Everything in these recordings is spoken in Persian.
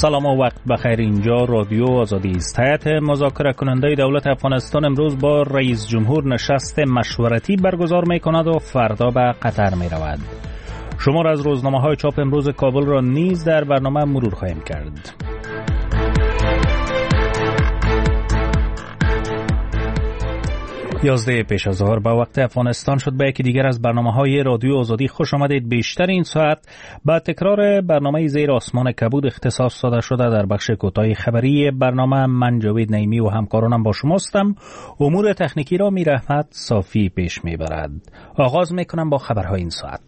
سلام و وقت بخیر. اینجا رادیو آزادی است. هیئت مذاکره کننده دولت افغانستان امروز با رئیس جمهور نشست مشورتی برگزار می کند و فردا به قطر می رود. شمار از روزنامه های چاپ امروز کابل را نیز در برنامه مرور خواهیم کرد. 11 پیش از ظهر به وقت افغانستان شد. به یکی دیگر از برنامه‌های رادیو آزادی خوش آمدید. بیشتر این ساعت با تکرار برنامه زیر آسمان کبود اختصاص داده شده در بخش کوتاه خبری برنامه. من جاوید نعیمی و همکارانم با شما هستم. امور تکنیکی را میر احمد صافی پیش میبرد. آغاز میکنم با خبرهای این ساعت.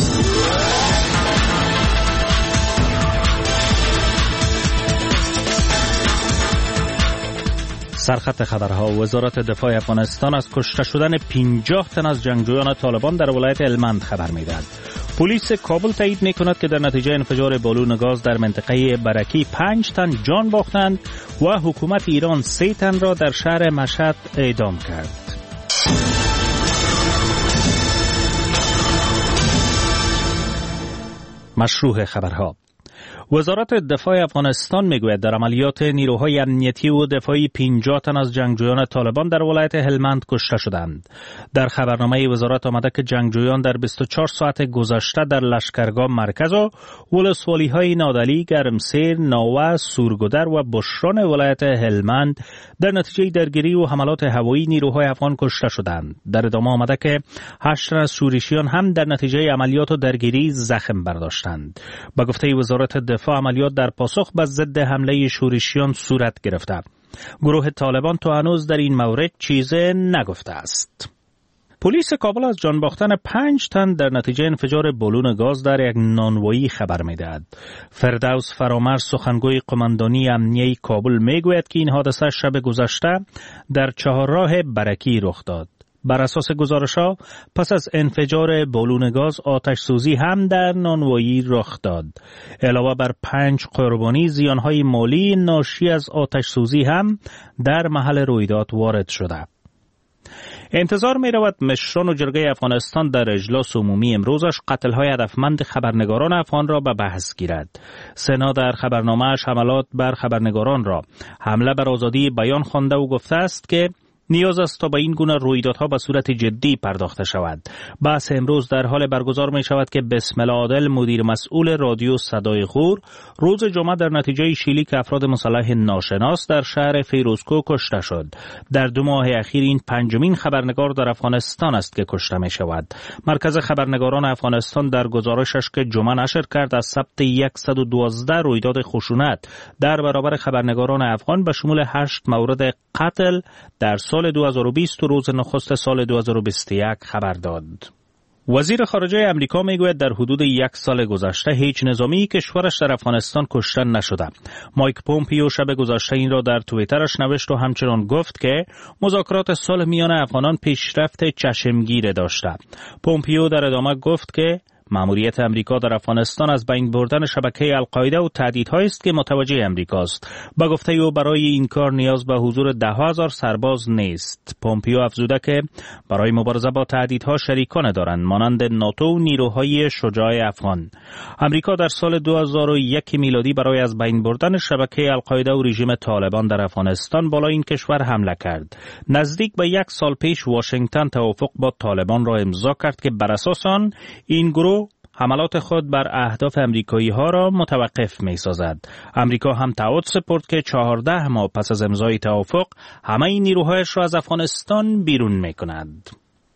سرخط خبرها. وزارت دفاع افغانستان از کشته شدن 50 تن از جنگجویان طالبان در ولایت هلمند خبر می‌دهد. پلیس کابل تایید می‌کند که در نتیجه انفجار بالون گاز در منطقه برکی 5 تن جان باختند و حکومت ایران 3 تن را در شهر مشهد اعدام کرد. مشروع خبرها. وزارت دفاع افغانستان میگوید در عملیات نیروهای امنیتی و دفاعی 50 تن از جنگجویان طالبان در ولایت هلمند کشته شدند. در خبرنامه وزارت آمده که جنگجویان در 24 ساعت گذشته در لشکرگاه مرکز و ولسوالی‌های نادعلی، گرمسیر، ناوه، سورگودر و بشران ولایت هلمند در نتیجه درگیری و حملات هوایی نیروهای افغان کشته شدند. در ادامه آمده که 8 تن از شورشیان هم در نتیجه عملیات و درگیری زخم برداشتند. با گفته وزارت دفاع عملیات در پاسخ به ضد حمله شورشیان صورت گرفته. گروه طالبان تا هنوز در این مورد چیزی نگفته است. پلیس کابل از جان باختن 5 تن در نتیجه انفجار بالون گاز در یک نانوایی خبر می‌دهد. فردوس فرامرز سخنگوی قماندانی امنیه کابل میگوید که این حادثه شب گذشته در چهارراه برکی رخ داد. بر اساس گزارش‌ها پس از انفجار بالون گاز آتش سوزی هم در نانوایی رخ داد. علاوه بر 5 قربانی، زیانهای مالی ناشی از آتش سوزی هم در محل رویداد وارد شده. انتظار می رود مشران و جرگه افغانستان در اجلاس عمومی امروزش قتل‌های هدفمند خبرنگاران افغان را به بحث گیرد. سنا در خبرنامه‌اش حملات بر خبرنگاران را حمله بر آزادی بیان خوانده و گفته است که نیاز است تا به این گونه رویدادها به صورت جدی پرداخته شود. بحث امروز در حال برگزار می شود که بسمل عادل، مدیر مسئول رادیو صدای غور، روز جمعه در نتیجه شلیک افراد مسلح ناشناس در شهر فیروزکوه کشته شد. در 2 ماه اخیر این 5مین خبرنگار در افغانستان است که کشته می شود. مرکز خبرنگاران افغانستان در گزارشش که جمعه نشر کرد از ثبت 112 رویداد خشونت در برابر خبرنگاران افغان به شمول 8 مورد قتل در سال 2020 و روز نخست سال 2021 خبر داد. وزیر خارجه امریکا میگوید در حدود 1 سال گذشته هیچ نظامی کشورش در افغانستان کشته نشده. مایک پومپیو شب گذشته این را در توییترش نوشت و همچنان گفت که مذاکرات صلح میان افغانان پیشرفت چشمگیر داشته. پومپیو در ادامه گفت که مأموریت امریکا در افغانستان از بین بردن شبکه القاعده و تهدیدهایی است که متوجه امریکاست. با گفته او برای این کار نیاز به حضور 10,000 سرباز نیست. پومپیو افزوده که برای مبارزه با تهدیدها شریکان دارند مانند ناتو و نیروهای شجاع افغان. امریکا در سال 2001 میلادی برای از بین بردن شبکه القاعده و رژیم طالبان در افغانستان بالا این کشور حمله کرد. نزدیک به 1 سال پیش واشنگتن توافق با طالبان را امضا کرد که بر اساس آن این گروه حملات خود بر اهداف امریکایی ها را متوقف می سازد. امریکا هم تعهد سپرد که 14 ماه پس از امضای توافق همه این نیروهایش را از افغانستان بیرون می کند.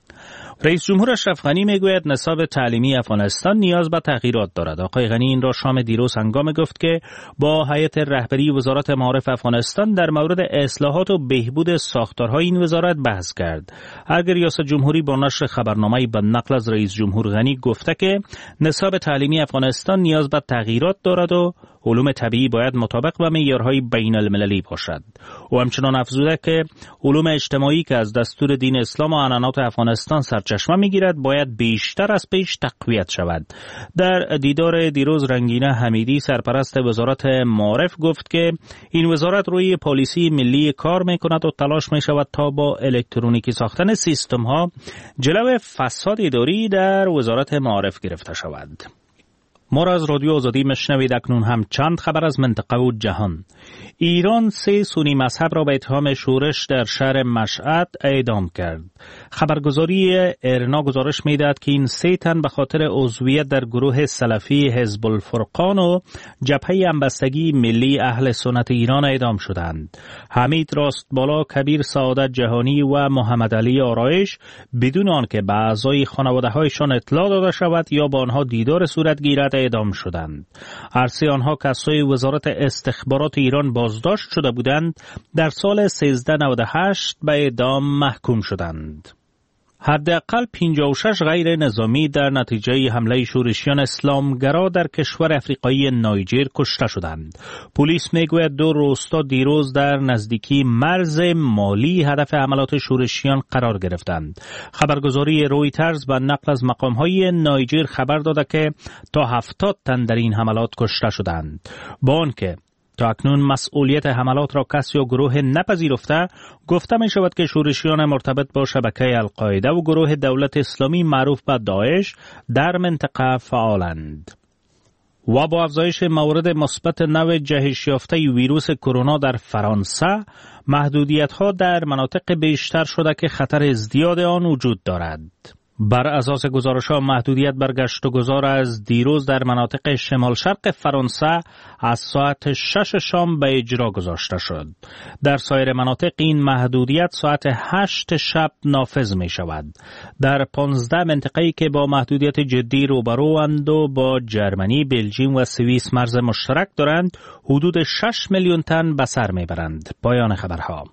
رئیس جمهور اشرف غنی میگوید نصاب تعلیمی افغانستان نیاز به تغییرات دارد. آقای غنی این را شام دیروز هنگام گفت که با هیئت رهبری وزارت معارف افغانستان در مورد اصلاحات و بهبود ساختارهای این وزارت بحث کرد. اگر ریاست جمهوری با نشر خبرنامه‌ای به نقل از رئیس جمهور غنی گفته که نصاب تعلیمی افغانستان نیاز به تغییرات دارد و علوم طبیعی باید مطابق با معیارهای بین المللی باشد. او همچنان افزوده که علوم اجتماعی که از دستور دین اسلام و عنعنات افغانستان سرچشمه میگیرد باید بیشتر از پیش تقویت شود. در دیدار دیروز رنگینه حمیدی سرپرست وزارت معارف گفت که این وزارت روی پالیسی ملی کار میکند و تلاش میشود تا با الکترونیکی ساختن سیستم ها جلو فساد اداری در وزارت معارف گرفته شود. ما را از رادیو آزادی مشنوید. اکنون هم چند خبر از منطقه و جهان. ایران 3 سنی مذهب را به اتهام شورش در شهر مشهد اعدام کرد. خبرگزاری ارنا گزارش می‌دهد که این 3 تن به خاطر عضویت در گروه سلفی حزب الفرقان و جبهه همبستگی ملی اهل سنت ایران اعدام شدند. حمید راستبالا، کبیر سعادت جهانی و محمد علی آرایش بدون آنکه به اعضای خانواده‌هایشان اطلاع داده شود یا با آنها دیدار صورت گیرد اعدام شدند. هر 3 آنها کسای وزارت استخبارات ایران بازداشت شده بودند. در سال 1398 به اعدام محکوم شدند. حداقل 56 غیر نظامی در نتیجه حمله شورشیان اسلامگرا در کشور افریقایی نایجر کشته شدند. پلیس میگوید 2 روستا دیروز در نزدیکی مرز مالی هدف حملات شورشیان قرار گرفتند. خبرگزاری رویترز به نقل از مقام‌های نایجر خبر داده که تا 70 تن در این حملات کشته شدند. با آنکه تا اکنون مسئولیت حملات را کسی و گروه نپذیرفته، گفته می شود که شورشیان مرتبط با شبکه القاعده و گروه دولت اسلامی معروف به داعش در منطقه فعالند. و با افزایش موارد مثبت نوع جهش یافته ویروس کرونا در فرانسه، محدودیت‌ها در مناطق بیشتر شده که خطر ازدیاد آن وجود دارد. بر اساس گزارش‌ها محدودیت بر گشت و گذار از دیروز در مناطق شمال شرق فرانسه از ساعت 6 شام به اجرا گذاشته شد. در سایر مناطق این محدودیت ساعت 8 شب نافذ می شود. در 15 منطقه‌ای که با محدودیت جدی روبروند و با جرمنی، بلژیم و سوئیس مرز مشترک دارند، حدود 6 میلیون تن به سر میبرند. پایان خبرها.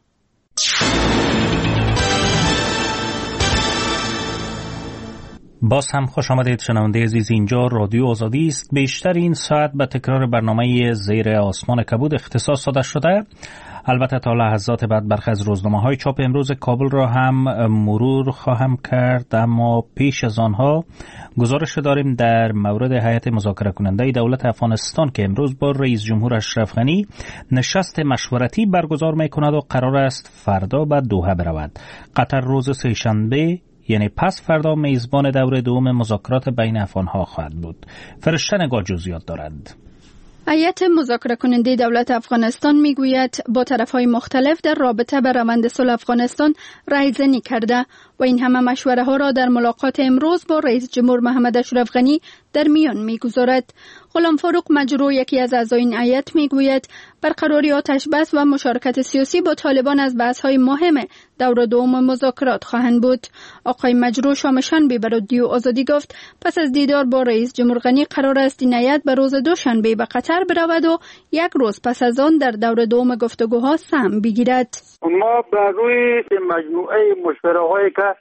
باز هم خوش آمدید شنونده عزیز. اینجا رادیو آزادی است. بیشتر این ساعت به تکرار برنامه زیر آسمان کبود اختصاص داده شده. البته تا لحظات بعد برخی از روزنامه‌های چاپ امروز کابل را هم مرور خواهم کرد، اما پیش از آنها گزارش داریم در مورد هیئت مذاکره کننده دولت افغانستان که امروز با رئیس جمهور اشرف غنی نشست مشورتی برگزار می‌کند و قرار است فردا به دوحه برود. قطر روز سه‌شنبه یعنی پس فردا میزبان دور دوم مذاکرات بین افغان‌ها خواهد بود. فرشته نگاه جزئیات دارد. هیئت مذاکره کننده دولت افغانستان میگوید با طرف‌های مختلف در رابطه به روند صلح افغانستان رایزنی کرده و این همه مشوره ها را در ملاقات امروز با رئیس جمهور محمد اشرف غنی در میان میگذارد. غلام فاروق مجروح، یکی از اعضای این هیئت، میگوید برقراری آتش بس و مشارکت سیاسی با طالبان از بحث‌های مهم دور دوم مذاکرات خواهند بود. آقای مجروح شام شنبه به رادیو آزادی گفت پس از دیدار با رئیس جمهور غنی قرار است این هیئت به روز دوشنبه به قطر برود و 1 روز پس از آن در دور دوم گفتگوها سهم بگیرد. ما بر روی مجموعه مشوره‌هایی که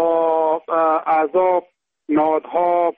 با اعضا، نهادها،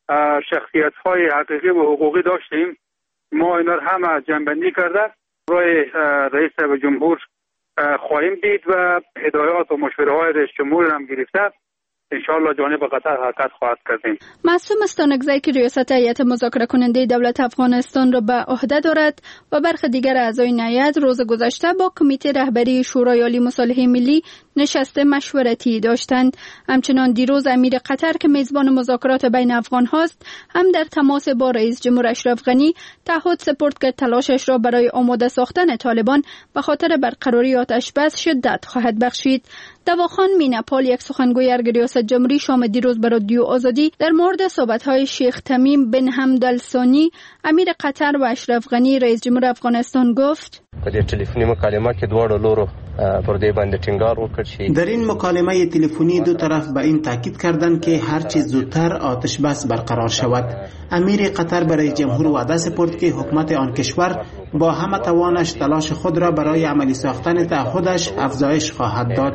شخصیت‌های حقیقی و حقوقی داشتیم، ما اینا رو هم جمع‌بندی کرده روی رئیس جمهور خواهیم دید و هدایات و مشوره‌های رئیس جمهور هم گرفته انشاءالله جانب قطر حرکت خواهد کردیم. معصوم استانکزی که ریاست هیئت مذاکره کننده دولت افغانستان را به عهده دارد و برخی دیگر اعضای این هیئت روز گذشته با کمیته رهبری شورای عالی مصالحه ملی نشست مشورتی داشتند. همچنان دیروز امیر قطر که میزبان مذاکرات بین افغان هاست هم در تماس با رئیس جمهور اشرف غنی تعهد سپرد که تلاشش را برای آماده ساختن طالبان به خاطر برقراری آتش بس شدت خواهد بخشید. دواخان میناپال، یک سخنگوی ارگ ریاست جمهوری، شام دیروز به رادیو آزادی در مورد صحبت‌های شیخ تمیم بن حمد الثانی امیر قطر و اشرف غنی رئیس جمهور افغانستان گفت په دې ټلیفوني مکالمه کې دواړو لورو پر دې باندې ټینګار وکړ چې در این مکالمه تلفنی دو طرف به این تاکید کردند که هر چه زودتر آتش بس برقرار شود. امیر قطر برای جمهور وعده سپرد که حکومت آن کشور با همه توانش تلاش خود را برای عملی ساختن تعهدش افزایش خواهد داد.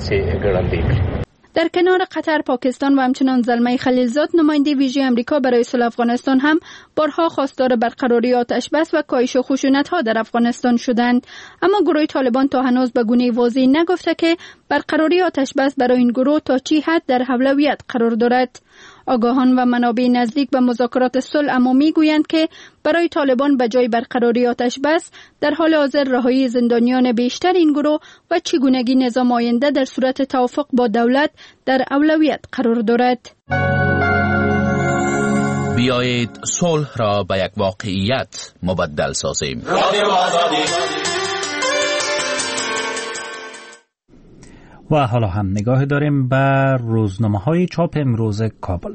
در کنار قطر، پاکستان و همچنان زلمه خلیلزاد، نماینده ویژه امریکا برای صلح افغانستان هم بارها خواستار برقراری آتش بس و کاهش خشونت‌ها در افغانستان شدند، اما گروه طالبان تا هنوز به گونه واضح نگفته که برقراری آتش بس برای این گروه تا چه حد در اولویت قرار دارد. آگاهان و منابع نزدیک به مذاکرات صلح اما میگویند که برای طالبان به جای برقراری آتش بس در حال حاضر رهایی زندانیان بیشتر این گروه و چگونگی نظام آینده در صورت توافق با دولت در اولویت قرار دارد. بیایید صلح را به یک واقعیت مبدل سازیم. و حالا هم نگاه داریم به روزنامه‌های چاپ امروز کابل.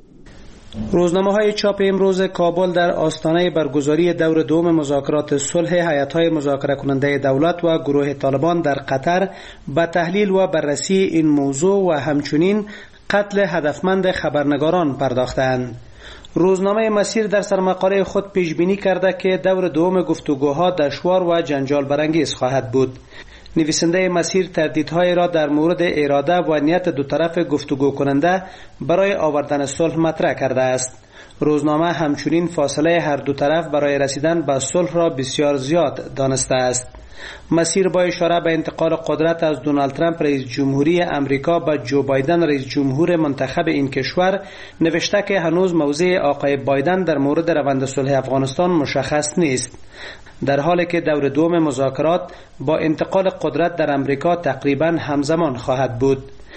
روزنامه‌های چاپ امروز کابل در آستانه برگزاری دور دوم مذاکرات صلح هیئت‌های مذاکره کننده دولت و گروه طالبان در قطر به تحلیل و بررسی این موضوع و همچنین قتل هدفمند خبرنگاران پرداختند. روزنامه مسیر در سرمقاله خود پیش بینی کرده که دور دوم گفتگوها دشوار و جنجال برانگیز خواهد بود. نویسنده مسیر تردیدهای را در مورد اراده و نیت دو طرف گفتگو کننده برای آوردن صلح مطرح کرده است. روزنامه همچنین فاصله هر دو طرف برای رسیدن به صلح را بسیار زیاد دانسته است. مسیر با اشاره به انتقال قدرت از دونالد ترامپ رئیس جمهوری امریکا به جو بایدن رئیس جمهور منتخب این کشور نوشته که هنوز موضع آقای بایدن در مورد روند صلح افغانستان مشخص نیست، در حالی که دور دوم مذاکرات با انتقال قدرت در امریکا تقریباً همزمان خواهد بود.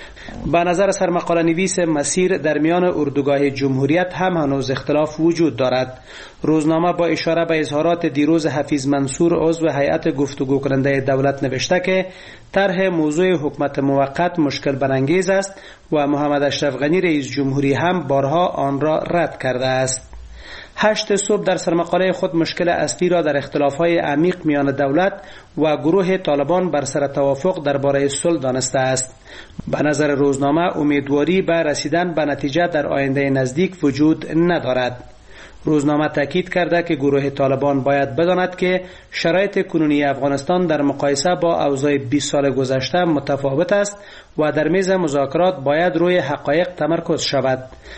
به نظر سرمقاله نویس مسیر در میان اردوگاه جمهوریت هم هنوز اختلاف وجود دارد. روزنامه با اشاره به اظهارات دیروز حفیظ منصور عضو هیئت گفتگو کننده دولت نوشته که طرح موضوع حکومت موقت مشکل برانگیز است و محمد اشرف غنی رئیس جمهوری هم بارها آن را رد کرده است. 8 صبح در سرمقاله خود مشکل اصلی را در اختلاف‌های عمیق میان دولت و گروه طالبان بر سر توافق درباره صلح دانسته است. به نظر روزنامه امیدواری به رسیدن به نتیجه در آینده نزدیک وجود ندارد. روزنامه تاکید کرده که گروه طالبان باید بداند که شرایط کنونی افغانستان در مقایسه با اوضاع 20 سال گذشته متفاوت است و در میز مذاکرات باید روی حقایق تمرکز شود.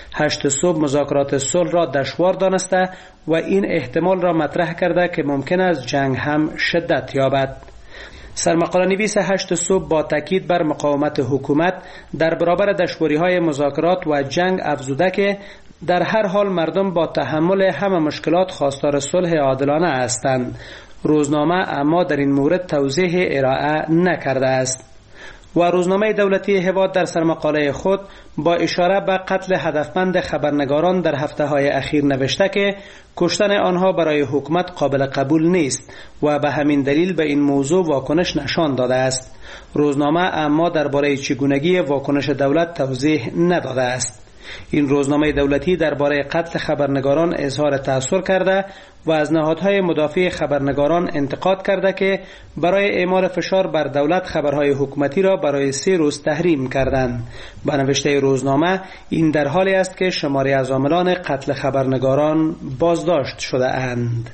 8 صبح مذاکرات صلح را دشوار دانسته و این احتمال را مطرح کرده که ممکن است جنگ هم شدت یابد. سرمقاله نویس 8 صبح با تاکید بر مقاومت حکومت در برابر دشواری‌های مذاکرات و جنگ افزوده که در هر حال مردم با تحمل همه مشکلات خواستار صلح عادلانه هستند. روزنامه اما در این مورد توضیح ارائه نکرده است. و روزنامه دولتی هواد در سرمقاله خود با اشاره به قتل هدفمند خبرنگاران در هفته‌های اخیر نوشته که کشتن آنها برای حکومت قابل قبول نیست و به همین دلیل به این موضوع واکنش نشان داده است. روزنامه اما درباره چگونگی واکنش دولت توضیح نداده است. این روزنامه دولتی درباره قتل خبرنگاران اظهار تأثیر کرده و از نهادهای مدافع خبرنگاران انتقاد کرده که برای اعمال فشار بر دولت خبرهای حکومتی را برای 3 روز تحریم کردند. به نوشته روزنامه این در حالی است که شماری از عاملان قتل خبرنگاران بازداشت شده اند.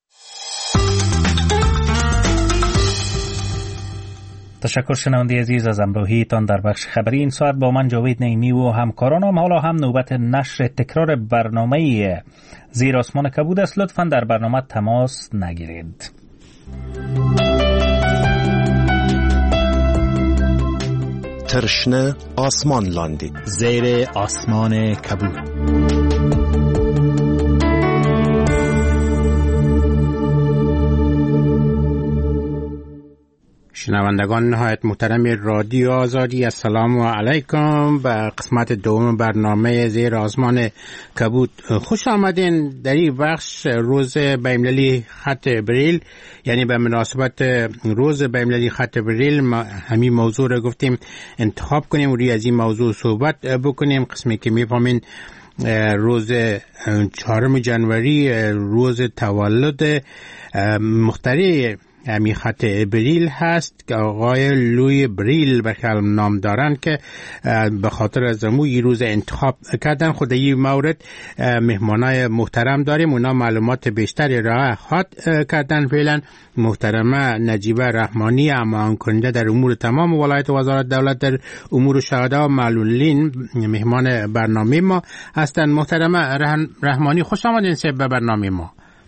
تشکر شنونده عزیز از همراهیتان در بخش خبری این ساعت. با من جاوید نعیمی و همکارانم حالا هم نوبت نشر تکرار برنامه زیر آسمان کبود است. لطفاً در برنامه تماس نگیرید. ترشنه آسمان لاندید زیر آسمان کبود. شنوندگان نهایت محترم رادیو آزادی، السلام علیکم. به قسمت دوم برنامه زیر آسمان کبود خوش آمدین. در این بخش روز بین‌المللی خط بریل، یعنی به مناسبت روز بین‌المللی خط بریل، ما همین موضوع رو گفتیم انتخاب کنیم و روی از این موضوع صحبت بکنیم. قسمی که میفهمین روز 4 جنوری روز تولد مخترع همی خط بریل هست که آقای لوی بریل به کلم نام دارن که به خاطر از موی روز انتخاب کردن. خود این مورد مهمانای محترم داریم، اونا معلومات بیشتری را خواهد کردن. فعلا محترمه نجیبه رحمانی، امان کننده در امور تمام ولایت وزارت دولت در امور شهدا و معلولین، مهمان برنامه ما هستن. محترمه رحمانی خوش آمدین به برنامه ما.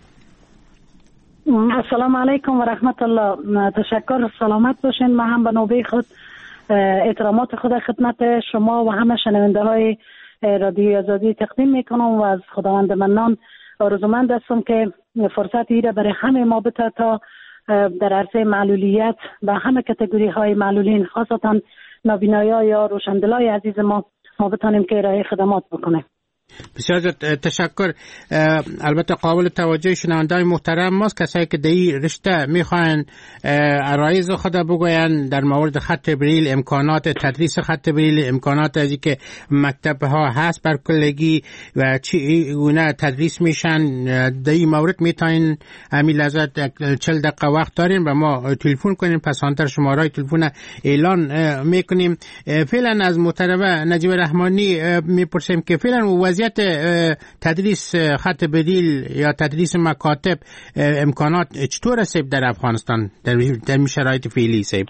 السلام علیکم و رحمت الله. تشکر، سلامت باشین. من هم به نوبه خود احترامات خود خدمت شما و همه شنونده های رادیو آزادی تقدیم میکنم و از خداوند منان آرزومند هستم که فرصت ایره برای همه ما بده تا در عرصه معلولیت و همه کاتگوری های معلولین، خاصتا نابینایی یا روشندلای عزیز ما بتانیم که ارائه خدمات بکنیم. بسیار تشکر. البته قابل توجه شنونده‌های محترم ماست کسایی که در این رشته میخواین عرایض خود بگوین در مورد خط بریل، امکانات تدریس خط بریل، امکانات از که مکتب ها هست بر کلگی و چی گونه تدریس میشن، در این مورد میتونین همین لحظه 40 دقیقه وقت دارین و ما تلفن کنیم، پس آنتر شماره تلفن اعلان میکنیم. فعلا از محترمه نجیب رحمانی میپرسیم که فعلا وضعیت تدریس خط بدیل یا تدریس مکاتب امکانات چطور است در افغانستان در شرایط فعلی سیب؟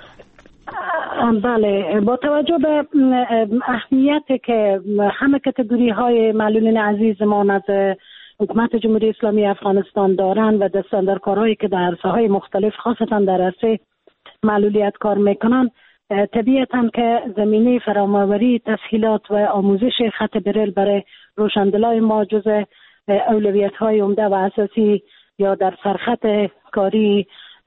بله، با توجه به اهمیت که همه کاتگوری های معلولین عزیزمان از حکومت جمهوری اسلامی افغانستان دارند و دستاندرکارهایی که در عرصه‌های مختلف خاصتا در عرصه معلولیت کار میکنند، طبیعتاً که زمینه فرامآوری تسهیلات و آموزش خط بریل برای روشندلای ما جز اولویت‌های عمده و اساسی یا در سرخط کاری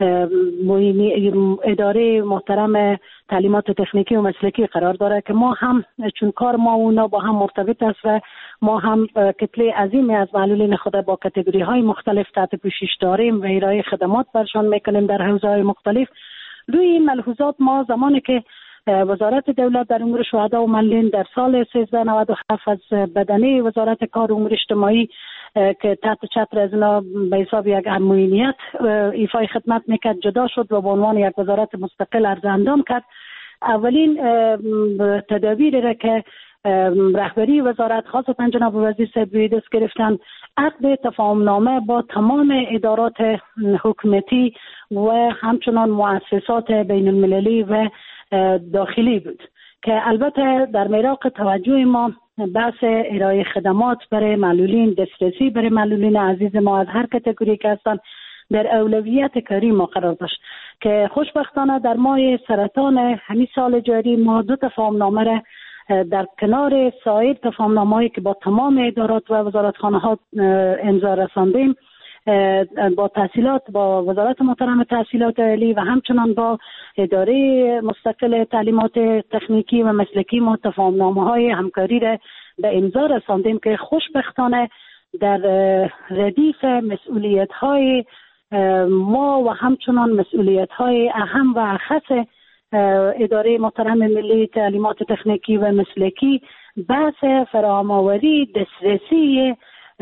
اداره محترم تعلیمات تکنیکی و مسلکی قرار داره که ما هم چون کار ما اونا با هم مرتبط است و ما هم کتله عظیمی از معلولین خود با کاتگوری های مختلف تحت پوشش داریم و ارائه خدمات برشان میکنیم در حوزه های مختلف. روی این ملحوظات ما زمانی که وزارت دولت در امور شهدا و معلولین در سال 1397 از بدنه وزارت کار و امور اجتماعی که تحت چتر از اینا به حساب یک امنیت ایفای خدمت میکرد جدا شد و به عنوان یک وزارت مستقل عرض اندام کرد، اولین تدابیری را که رهبری وزارت خاصتا جناب وزیر صاحب دست گرفتن عقد تفاهمنامه با تمام ادارات حکومتی و همچنان مؤسسات بین المللی و داخلی بود که البته در مراق توجه ما بحث ارائه خدمات برای معلولین، دسترسی برای معلولین عزیز ما از هر کاتگوری که هستند در اولویت کاری ما قرار داشت که خوشبختانه در ماه سرطان همین سال جاری ما 2 تفاهمنامه را در کنار سایر تفاهمنامه‌ای که با تمام ادارات و وزارتخانه ها امضا رساندیم با تحصیلات با وزارت محترم تحصیلات عالی و همچنان با اداره مستقل تعلیمات تکنیکی و مسلکی ما تفاهمنامه‌های همکاری را به امضا رساندیم که خوشبختانه در ردیف مسئولیت‌های ما و همچنان مسئولیت‌های اهم و اخص اداره محترم ملی تعلیمات تکنیکی و مسلکی بحث فراهم‌آوری دسترسی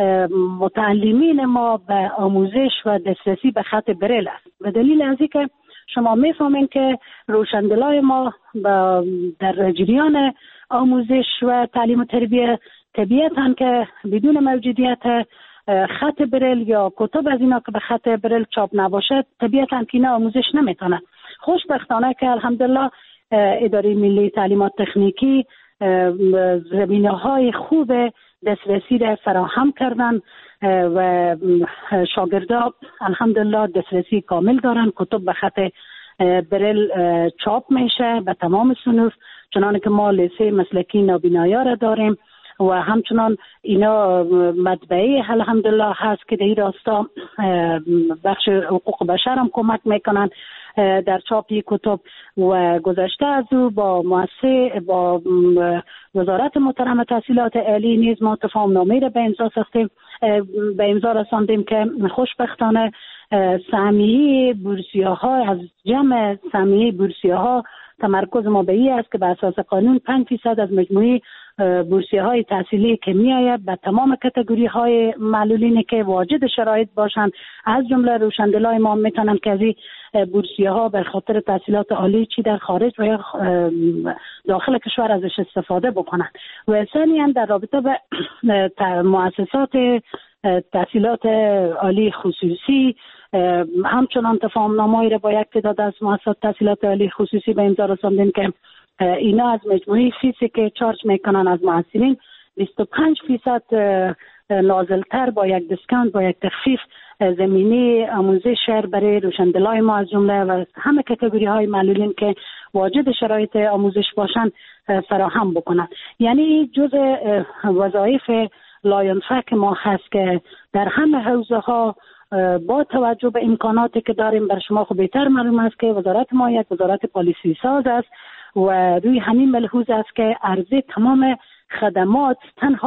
متعلمین ما به آموزش و دسترسی به خط بریل است. به دلیل از اینکه شما میفهمین که روشندلای ما در جریان آموزش و تعلیم و تربیت طبیعتاً که بدون موجودیت خط بریل یا کتب از اینا که به خط بریل چاپ نباشد طبیعتاً که اینا آموزش نمیتونه. خوشبختانه که الحمدلله اداره ملی تعلیمات تکنیکی زمینه‌های خوب دسترسی را فراهم کردن و شاگردا الحمدلله دسترسی کامل دارن. کتب به خط بریل چاپ میشه به تمام صنوف، چنانه که ما لیسه مسلکی نابینایا را داریم و همچنان اینا مطبعه الحمدلله هست که در این راستا بخش حقوق بشر هم کمک میکنن در چاپی کتب و گذشته از او با وزارت محترم تحصیلات عالی نیز ما تفاهمنامه را به امضا رساندیم که خوشبختانه سهمیه بورسیه‌ها از جمع سهمیه بورسیه‌ها تمرکز ما به این است که به اساس قانون 5% از مجموعی بورسیه‌های تحصیلی که میآید به تمام کاتگوری‌های معلولینی که واجد شرایط باشند از جمله روشندلای ما میتونن که از این بورسیه‌ها به خاطر تحصیلات عالی چی در خارج و یا داخل کشور ازش استفاده بکنند. و ثانیاً در رابطه به مؤسسات تحصیلات عالی خصوصی همچنان تفاهمنامه‌ای را با یک تعداد از مؤسسات تحصیلات عالی خصوصی به امضا رساندیم که اینا از مجموعی فیسی که چارج میکنن از محصلین 25% نازلتر با یک دیسکانت با یک تخفیف زمینی آموزش برای روشندلای ما از جمله و همه کاتگوری های معلولین که واجد شرایط آموزش باشن فراهم بکنن. یعنی جزء وظایف لاینفک ما هست که در همه حوزه ها با توجه به امکاناتی که داریم بر شما خب بهتر معلوم است که وزارت ما یک وزارت پالیسی ساز است و روی همین ملحوظ است که عرضه تمام خدمات تنها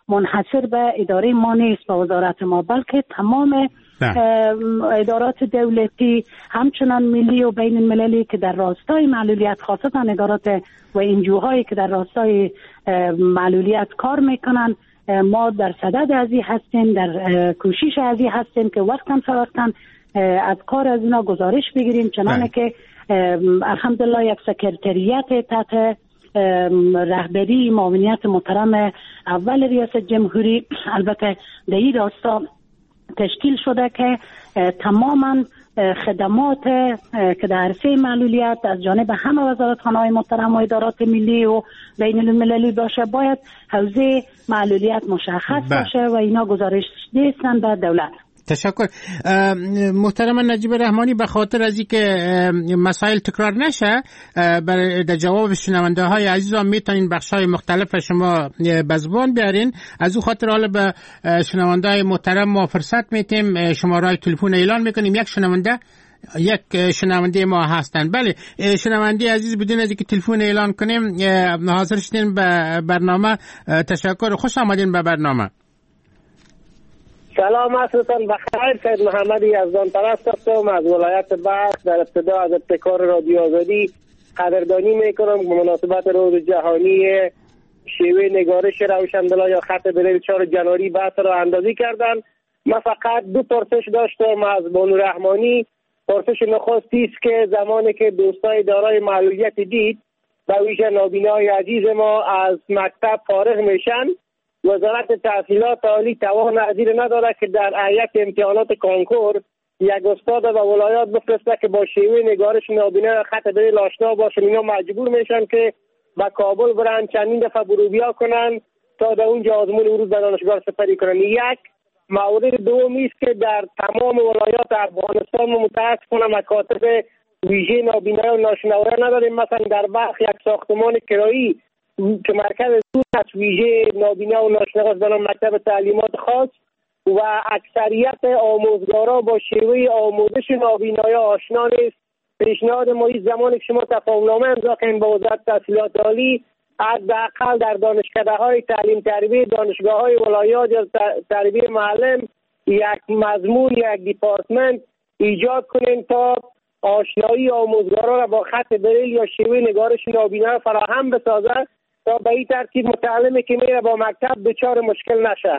منحصر به اداره ما نیست، به وزارت ما، بلکه تمام ادارات دولتی همچنان ملی و بین المللی که در راستای معلولیت، خاصتا ادارات و انجوهایی که در راستای معلولیت کار میکنن، ما در صدد ازی هستیم، در کوشش ازی هستیم که وقتا فوقتا از کار از اینا گزارش بگیریم، چنانه که الحمدلله یک سکرتریت تحت رهبری معاونیت محترم اول ریاست جمهوری البته در این راستا تشکیل شده که تماما خدمات که در عرصه معلولیت از جانب همه وزارتخانه‌های محترم و ادارات ملی و بین المللی باشه، باید حوزه معلولیت مشخص باشه و اینا گزارش دیستن به دولت. تشکر. محترم نجیب رحمانی، به خاطر از اینکه مسائل تکرار نشه، در جواب شنونده های عزیزان میتونین بخش های مختلف شما به زبان بیارین. از او خاطر حالا به شنونده های محترم ما فرصت میتیم، شماره تلفن اعلان میکنیم. یک شنونده ما هستن. بله شنونده عزیز، بدون از اینکه تلفن اعلان کنیم حاضر شدین به برنامه. تشکر، خوش آمدین به برنامه. سلام عصرتان بخیر. سید محمد یزدان پرست هستم از ولایت بلخ. در ابتدا از ابتکار رادیو آزادی قدردانی میکنم به مناسبت روز جهانی شیوه نگارش روشندلان یا خط بریل 4 جنوری بحث را اندازی کردن. من فقط 2 پرسش داشتم از بانو رحمانی. پرسش نخستی است که زمانی که دوستای دارای معلولیت دید و ویژه نابینای عزیز ما از مکتب فارغ میشن، وزارت تحصیلات عالی توان نظیر نداره که در هیئت امتحانات کنکور یک استاد و ولایات بفرسته که با شیوه نگارش نابینا خط بریل آشنا باشن. اینا مجبور میشن که به کابل برن چندین دفعه بروبیا کنن تا در اونجا آزمون ورود به دانشگاه سپری کنن. یک مورد دومی است که در تمام ولایات افغانستان متاسفانه مکاتب ویژه نابینا و ناشنوایان نداریم. مثلا در بلخ یک ساختمان کرایی که مرکز از ویژه نابینا و ناشناس به نام مکتب تعلیمات خاص و اکثریت آموزگارا با شیوه آموزش نابینایا آشنا نیست. پیشنهاد ما این زمانی که شما تفاهمنامه امضا کنید با وزارت تحصیلات عالی، حداقل در دانشکده‌های تعلیم تربیه دانشگاه‌های ولایات یا تربیه معلم یک مضمون، یک دیپارتمنت ایجاد کنین تا آشنایی آموزگارا را با خط بریل یا شیوه نگارش نابینا فراهم بسازد تا به این ترتیب متعلمی که میره با مکتب دچار مشکل نشه.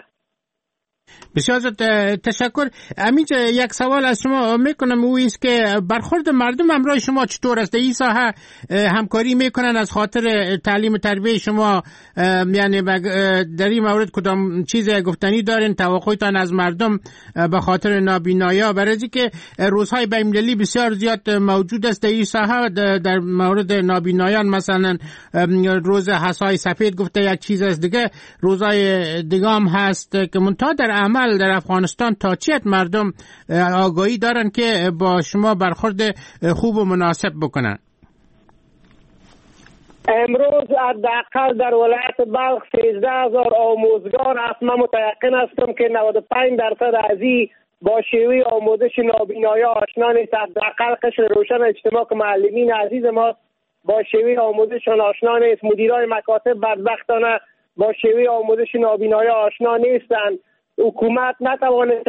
بسیار تشکر. همینجا یک سوال از شما میکنم، او است که برخورد مردم همراه شما چطور است؟ این ساحه همکاری میکنن از خاطر تعلیم و تربیه شما؟ یعنی در این مورد کدام چیز گفتنی دارین؟ توقعتان از مردم به خاطر نابینایا؟ برای اینکه روزهای بین‌المللی بسیار زیاد موجود است در این ساحه در مورد نابینایان، مثلا روز حصای سفید گفته یک چیز است، دیگه روزهای دیگه هم هست که منتها در عمل در افغانستان تا چه حد مردم آگاهی دارن که با شما برخورد خوب و مناسب بکنن؟ امروز حداقل در ولایت بلخ 13000 آموزگار است. من متیقن هستم که 95% از این با شیوه آموزش نابینایا آشنا نیست. حداقل قشر روشن اجتماع که معلمین عزیز ما با شیوه آموزششان آشنا نیست. مدیرای مکاتب بدبختانه با شیوه آموزش نابینایا آشنا نیستند. حکومت نتوانست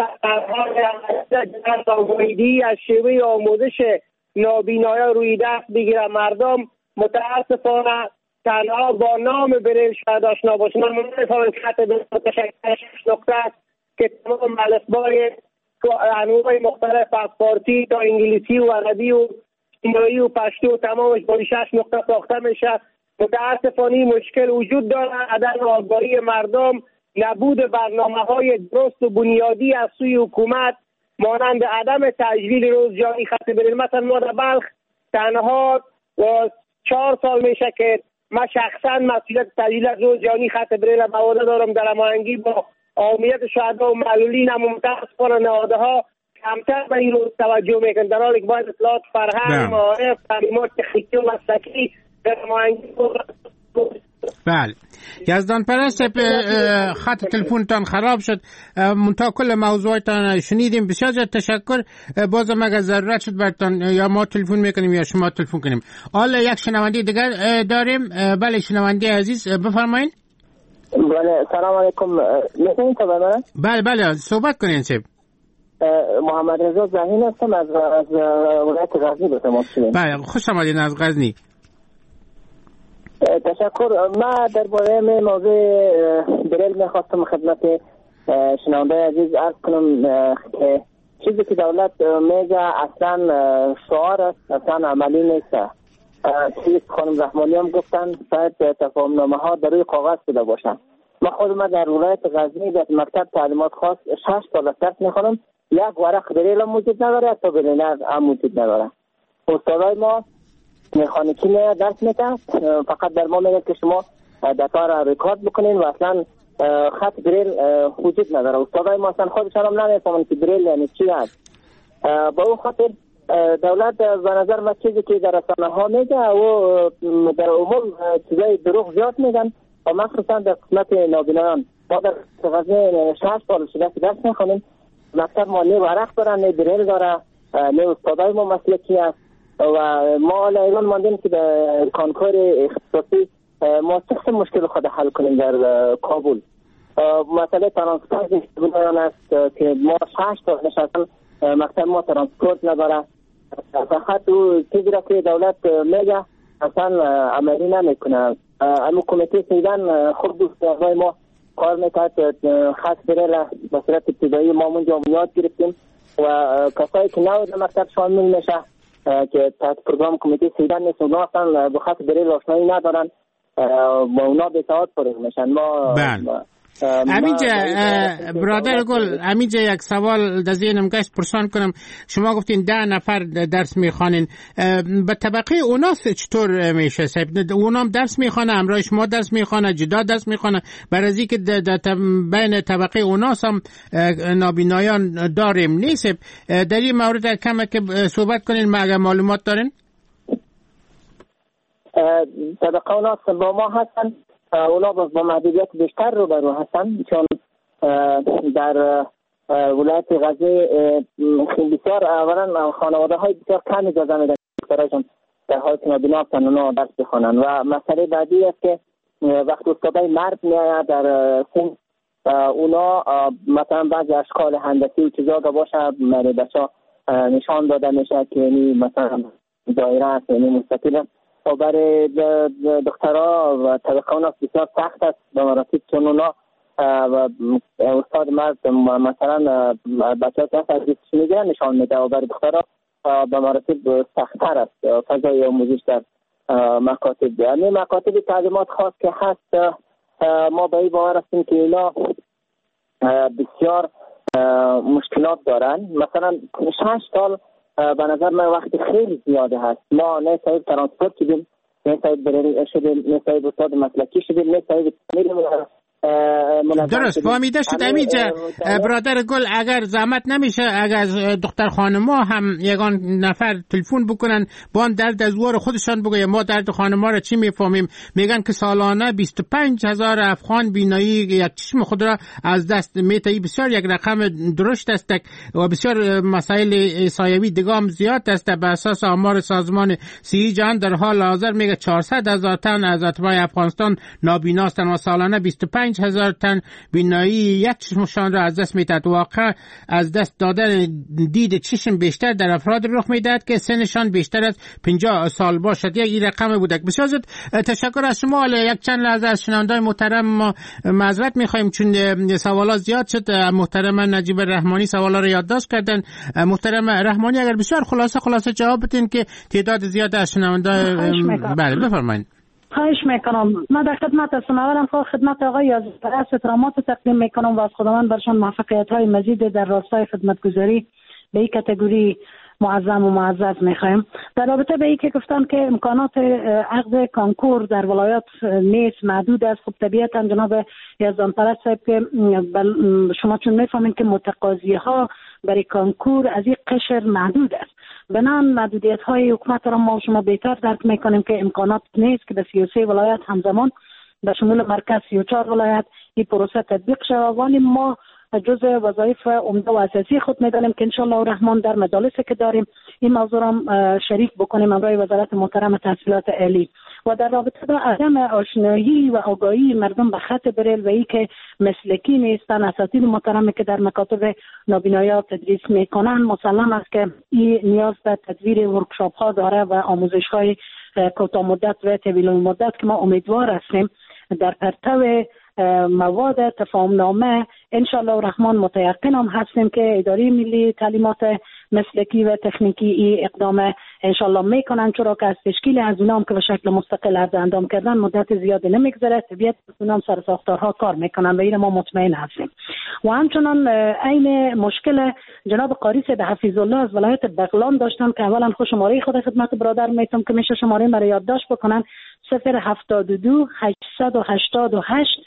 از شیوه آموزش نابینایا روی دست بگیره. مردم متاسفانه تنها با نام بریل شاید آشنا باشند. من نمی‌فهمم خط بریل تشکیل 6 نقطه است که تمام الفبای انواع مختلف از فارسی تا انگلیسی و عربی و چینایی و پشتو و تمامش با 6 نقطه ساخته میشه. متاسفانه مشکل وجود داره. عدم آگاهی مردم، نبود برنامه‌های درست و بنیادی از سوی حکومت مانند عدم تجلیل روز جهانی خط بریل. مثلا ما در بلخ تنها 4 سال میشه که من شخصا مسئولیت تجلیل روز جهانی خط بریل به عهده دارم در هماهنگی با عمومیت شهدا و معلولین. اما متاسفانه نهادها کمتر به این روز توجه میکنند، در حالی که باید اطلاعات فرهنگ، معارف، تعلیمات تکنیکی و مسلکی در هماهنگی. بله یزدان پرست، خط تلفنتان خراب شد، منتها کل موضوعاتان شنیدیم. بسیار زیاد تشکر. بازم اگر ضرورت شد برتان یا ما تلفن میکنیم یا شما تلفن کنیم. حالا یک شنونده دیگر داریم. بله شنونده عزیز بفرمایید. بله سلام علیکم. میتونین تا بمانم؟ بله صحبت کنین سیب. محمد رضا زهین هستم از ولایت غزنی به تماس شدیم. بله خوش آمدین از غزنی. تشکر. من درباره موضوع بریل میخواستم خدمت شنونده عزیز عرض کنم که چیزی که دولت میگه اصلا شعار است، اصلا عملی نیست. چیزی که خانم رحمانی هم گفتن شاید تفاهمنامه ها در روی کاغذ شده باشن. من خودم در ولایت غزنی در مکتب تعلیمات خاص 6 سال درس میخونم، یک ورق بریل هم موجود نداره، تا بریل هم موجود نداره. استادای ما مکانیکی درس میدن، فقط در ما میگه که شما دتا را ریکارد بکنین و اصلا خط بریل وجود نداره. استادای ما اصلا خودشان هم نمیفهمن که بریل یعنی چی است. با اون خاطر دولت به نظر من چیزی که در رسانه ها میگه و در عموم چیزای دروغ زیاد میگن و مخصوصا در قسمت نابینایان. ما در غزنی 6 سال شده که درس میخونیم، مکتب ما نه ورق داره، نه بریل داره، نه استادای ما مسلکی است و ما الان ماندیم که در کنکور اختصاصی ما چه مشکل خود حل کنیم در کابل. مسئله ترانسپورت نابینایان است که ما 6 سال نشستیم، مکتب ما ترانسپورت نداره. فقط او چیزی را که دولت میگه اصلا عملی نمیکنه. اما کمیته سیدن خود دوستای ما کار میکرد، خاص بریل به صورت ابتدایی ما اونجا یاد گرفتیم و کسایی که نو در مکتب شامل میشه که تحت پروگرام کمیته سیدن نیست، اونا اصلا به خاطر بریل آشنایی ندارن و اونا به ساعت پرید میشن. ما همینجا برادر گل، همینجا یک سوال در ذهنم گشت پرسان کنم. شما گفتین 10 نفر درس میخوانین، به طبقه اوناست چطور میشه صاحب؟ اونام درس میخوانه، همراه شما درس میخوانه، جدا درس میخوانه؟ برای از اینکه بین طبقه اوناست هم نابینایان داریم نیست، در این مورد کمه که صحبت کنین، ما اگر معلومات دارین؟ طبقه اوناست با ما هستن، اونا با محدودیت بیشتر رو برو هستن، چون در ولایت غزنی بسیار اولا خانواده های بسیار کم اجازه میدن دکتراشون در حال که نابینا هستن اونا درس بخونن. و مسئله بعدی است که وقتی استادای مرد میآید در سن، اونا مثلا بعضی اشکال هندسی و چیزا که باشه برای بچه نشان داده میشه که یعنی مثلا دایره است، یعنی مستطیل است و برای دخترها و طبقه اونا بسیار سخت است به مراتب، چون اونا استاد مرد مثلا بچه ها از دیستش میگیرن نشان میده و برای دخترها به مراتب سخت‌تر است فضای آموزش در مکاتب. یعنی مکاتب تعلیمات خاص که هست ما به این باور هستیم که اینا بسیار مشکلات دارن. مثلا 6 سال به نظر من وقت خیلی زیاده هست. ما نه صاحب ترانسپورت شدیم، نه صاحب بریل شدیم، نه صاحب استاد مسلکی شدیم، نه صاحب درست فهمیده شد. امیجا برادر گل، اگر زحمت نمیشه اگر دختر خانما هم یگان نفر تلفن بکنن با درد از وار خودشان بگویم ما درد خانما را چی میفهمیم، میگن که سالانه 25,000 افغان بینایی یک چشم خود را از دست میتایی. بسیار یک رقم درشت است و بسیار مسائل سایوی دیگام زیاد است. به اساس آمار سازمان صحی جهان در حال حاضر میگه 400,000 تن از اتباع افغانستان نابینا هستند و سالانه 25,000 تن بینایی یک چشمشان را از دست میدهد. واقعا از دست دادن دید چشم بیشتر در افراد رخ میدهد که سنشان بیشتر از 50 سال باشد. یک رقم بوده. بسیار زود تشکر از شما. یک چند لحظه از شنوندگان محترم معذرت میخوایم چون سوالات زیاد شد. محترم نجیب رحمانی سوالا را یادداشت کردن. محترم رحمانی اگر بسیار خلاصه جواب بدین که تعداد زیاد از شنوندگان. بله بفرمایید. خواهش میکنم. من در خدمت هستم. اولا خدمت آقای یازدپرست احترامات تقدیم میکنم و از خداوند برشان موفقیت های مزید در راستای خدمتگزاری به این کاتگوری معظم و معزز میخوایم. در رابطه به این که گفتن که امکانات عقد کانکور در ولایات نیست، محدود است. خب طبیعتا جناب یزدانپرست صاحب که شما چون میفهمین که متقاضی ها برای کانکور از این قشر محدود است، بنان محدودیت های حکومت را ما شما بهتر درک میکنیم که امکانات نیست که به 33 ولایت همزمان به شمول مرکز 34 ولایت این پروسه تطبیق شود. ولی ما جز وظایف عمده و اساسی خود میدانیم که انشاءالله الرحمن در مجالسی که داریم این موضوع را شریک بکنیم امروی وزارت محترم تحصیلات عالی. و در رابطه با عدم آشنایی و آگاهی مردم به خط بریل و ای که مسلکی نیستن، اساتید محترمی که در مکاتب نابینایی تدریس میکنن، مسلم است که این نیاز به تدویر ورکشاپ ها داره و آموزش های کوتاه مدت و طویل مدت که ما امیدوار هستیم در پرتو مواد تفاهم نامه انشالله الرحمن متیقنم هستیم که اداره ملی تعلیمات مسلکی و تکنیکی این اقدام انشالله میکنن، چرا که از تشکیل از اونام که به شکل مستقل عرض اندام کردن مدت زیادی نمیگذره، طبیعت اونام سر ساختارها کار میکنن و این ما مطمئن هستیم. و همچنان عین مشکل جناب قاری سید حفیظ الله از ولایت بغلان داشتن که اولا خود شماره خود خدمت برادر میتونم که میشه شماره مرا یادداشت بکنن 072 888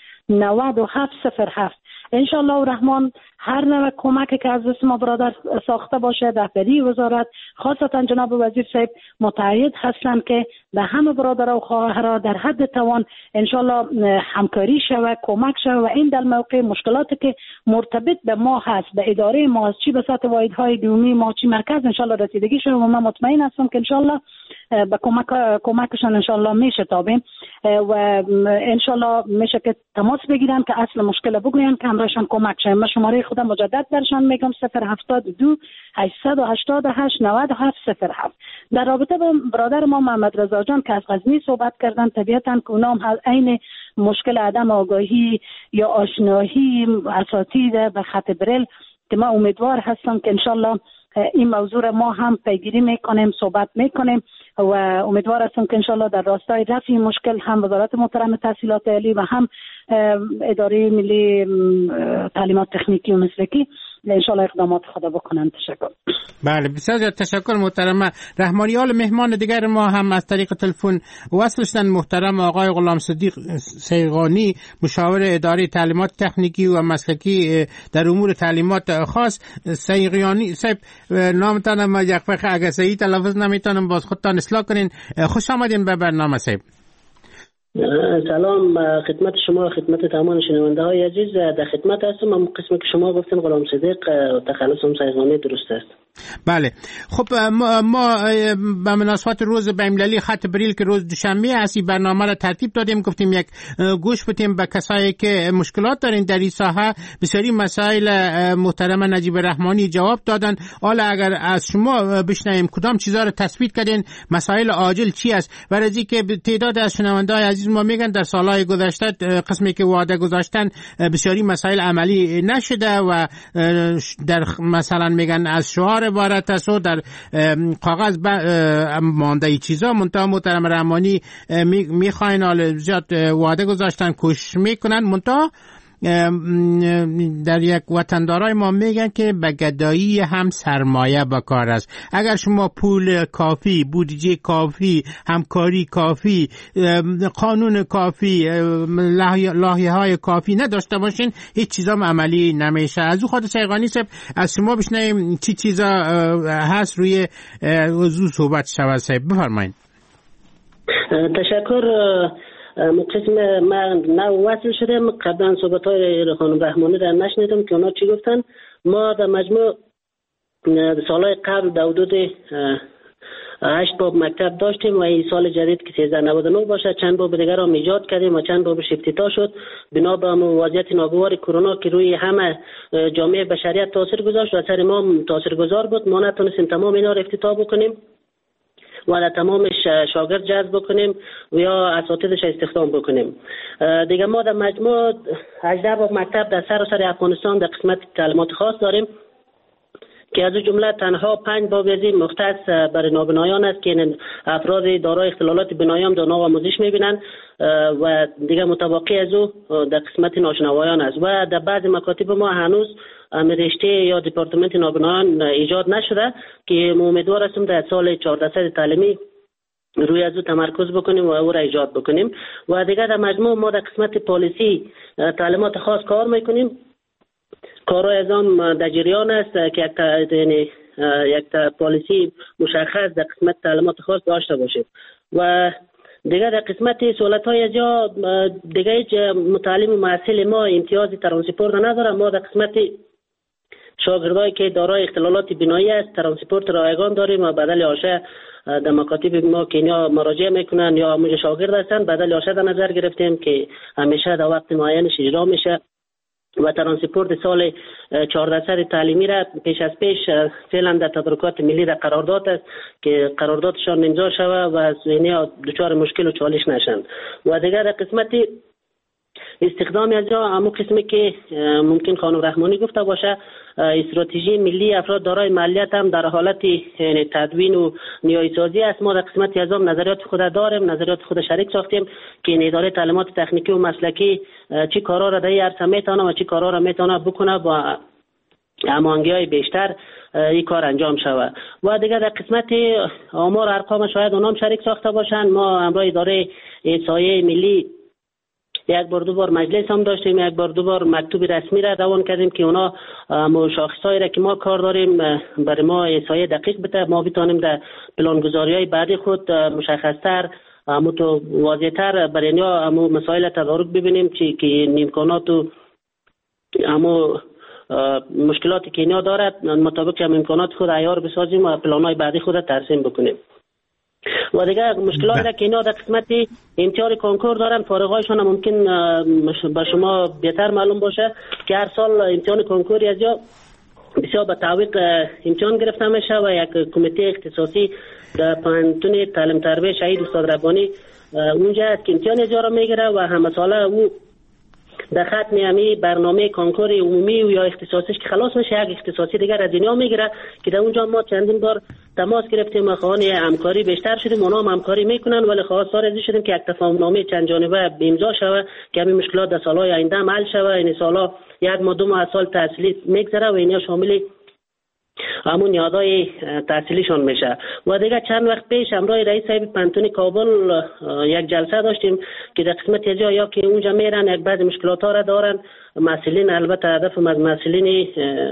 9707. انشالله الرحمن هر نوع کمکی که از دست ما برادر ساخته باشه رهبری وزارت خاصتا جناب وزیر صاحب متعهد هستند که به همه برادر و خواهرها در حد توان انشالله همکاری شود، کمک شود و این در موقع مشکلاتی که مرتبط به ما هست، به اداره ما هست، چی به سطح واحدهای دومی ما چی مرکز انشالله رسیدگی شود و من مطمئن هستم که انشالله به کمکشان انشالله میشه تابیم و انشالله میشه که تماس بگیرن که اصل مشکل بگوین که همراهشان کمک شد. من شماره خودم مجدد برشان میگم 072 888 9707. در رابطه با برادر ما محمد رضا جان که از غزنی صحبت کردن، طبیعتا که اونام عین مشکل عدم آگاهی یا آشنایی اساتید به خط بریل که ما امیدوار هستم که انشالله این موضوع ما هم پیگیری میکنیم، صحبت میکنیم و امیدوار هستم که انشالله در راستای رفع این مشکل هم وزارت محترم تحصیلات عالی و هم اداره ملی تعلیمات تکنیکی و مسلکی انشالله اقدامات خود بکنن. تشکر. بله بسیار تشکر محترم رحمانیال. مهمان دیگر ما هم از طریق تلفن وصل شدن، محترم آقای غلام صدیق سیغانی، مشاور اداره تعلیمات تکنیکی و مسلکی در امور تعلیمات خاص. سیغانی صاحب نامتان ما یک وقت اگر صحیح تلفظ نمیتونم باز خودتان اصلاح کنین. خوش آمدین به برنامه صاحب. سلام خدمت شما، خدمت تمام شنونده های عزیز. در خدمت هستم. هم قسمی که شما گفتین غلام صدیق تخلصم سیغانی درست است. بله خب ما به مناسبت روز بین‌المللی خط بریل که روز دوشنبه هستی برنامه را ترتیب دادیم، گفتیم یک گوش بدیم به کسایی که مشکلات دارین در این ساحه. بسیاری مسائل محترم نجیب رحمانی جواب دادن. حالا اگر از شما بشنویم کدام چیزا رو تثبیت کردین، مسائل عاجل چی است؟ برای که تعداد از شنونده‌های عزیز ما میگن در سالهای گذشته قسمی که وعده گذاشتن بسیاری مسائل عملی نشده و در مثلا میگن از شعار عبارت است و در کاغذ مانده چیزا. منتها محترم رحمانی میخواین حال زیاد وعده گذاشتن کوشش میکنن، منتها در یک وطندارای ما میگن که به گدایی هم سرمایه به کار است. اگر شما پول کافی، بودجه کافی، همکاری کافی، قانون کافی، لایحه‌های کافی نداشته باشین هیچ چیزا عملی نمیشه. از او خود سیغانی صاحب از شما بشنویم چی چیزا هست روی موضوع صحبت شود. صاحب بفرمایید. تشکر. قسم من وصل شدم، قبلا صحبت های خانم رحمانی را نشنیدم که اونا چی گفتن. ما در مجموع سالهای قبل در حدود 8 باب مکتب داشتیم و این سال جدید که 1399 باشه چند باب دیگر هم ایجاد کردیم و چند بابش افتتاح شد بنا به وضعیت ناگوار کرونا که روی همه جامعه بشریت تاثیر گذاشت و سر ما تاثیر گذار بود. ما نتونستیم تمام اینا رو افتتاح بکنیم و در تمامش شاگرد جذب بکنیم و یا اساتیدش استخدام بکنیم. دیگه ما در مجموع 18 باب مکتب در سراسر افغانستان در قسمت تعلیمات خاص داریم که از جمله تنها 5 باب از این مختص برای نابینایان است که افراد دارای اختلالات بینایی هم دانا و آموزش میبینن و دیگه متبقی از او در قسمت ناشنوایان است و در بعض مکاتب ما هنوز رشته یا دپارتمنت نابینایان ایجاد نشده که امیدوار هستم در سال 1400 تعلیمی روی از او تمرکز بکنیم و او را ایجاد بکنیم. و دیگه در مجموع ما در قسمت پالیسی تعلیمات خاص کار میکنیم. کارهای از آن در جریان است که یک پالیسی مشخص در قسمت تعلیمات خاص داشته باشیم و دیگه در قسمت سهولت‌های از جا دیگه متعلم و محصل ما امتیاز ترانسپورت نداره. ما در قسمت شاگردایی که دارای اختلالات بینایی است ترانسپورت رایگان داریم و بدل آشه در مکاتب ما کنیا مراجعه میکنن یا همون شاگرد هستن. بدل آشه در نظر گرفتیم که همیشه در وقت معینش اجرا میشه و ترانسپورت سال 14 سال تعلیمی را پیش از پیش فعلا در تدارکات ملی در قرارداد است که قراردادشان امضا شود و از دچار مشکل و چالش نشن. و دیگر در قسمت استخدام از جا همون قسمی که ممکن خانم رحمانی گفته باشه استراتژی ملی افراد دارای مالیات هم در حالت تدوین و نیایی سازی است. ما در قسمت از نظریات خود داریم، نظریات خود شریک ساختیم که اداره تعلیمات تکنیکی و مسلکی چی کارا را در این عرصه میتونه و چی کارا را میتونه بکنه با هماهنگی‌های بیشتر این کار انجام شود. و دیگر در قسمت آمار ارقام شاید اونام شریک ساخته باشن. ما همراه اداره احصایه ملی یک بار دو بار مجلس هم داشتیم، یک بار دو بار مکتوب رسمی را روان کردیم که اونا شاخصایی را که ما کار داریم برای ما احصایه دقیق بده، ما بتانیم در پلانگذاری‌های بعدی خود مشخص‌تر تو واضح‌تر برای اینا همو مسائل تدارک ببینیم که امکانات و همو مشکلاتی که اینا دارد مطابق هم امکانات خود عیار بسازیم و پلان‌های بعدی خود ترسیم بکنیم. و دیگه مشکلاتی که اینا در قسمت امتحان کنکور دارن فارغایشان ممکن به شما بهتر معلوم باشه که هر سال امتحان کنکوری از جا بسیار به تعویق امتحان گرفته میشه و یک کمیته اختصاصی در پانتون تعلیم تربیت شهید استاد ربانی اونجا است که امتحان از جا را میگیره و همه ساله او در ختم همی برنامه کنکور عمومی و یا اختصاصیش که خلاص میشه یک اختصاصی دیگر از دنیا میگیره که در اونجا ما چندین بار تماس گرفتیم و خواهان همکاری بیشتر شدیم، اونا هم همکاری میکنن ولی خواستار ازی شدیم که یک تفاهمنامه چند جانبه امضا شود که همین مشکلات در سالهای آینده حل شود. این سالا یک ما 2 ماه از سال تحصیلی میگذره و اینا شامل همون یادای تحصیلیشان میشه. و دیگه چند وقت پیش همراه رئیس صاحب پانتون کابل یک جلسه داشتیم که در قسمت جا یا که اونجا میرن یک بعض مشکلات ها را دارن مسئولین، البته هدف از مسئولین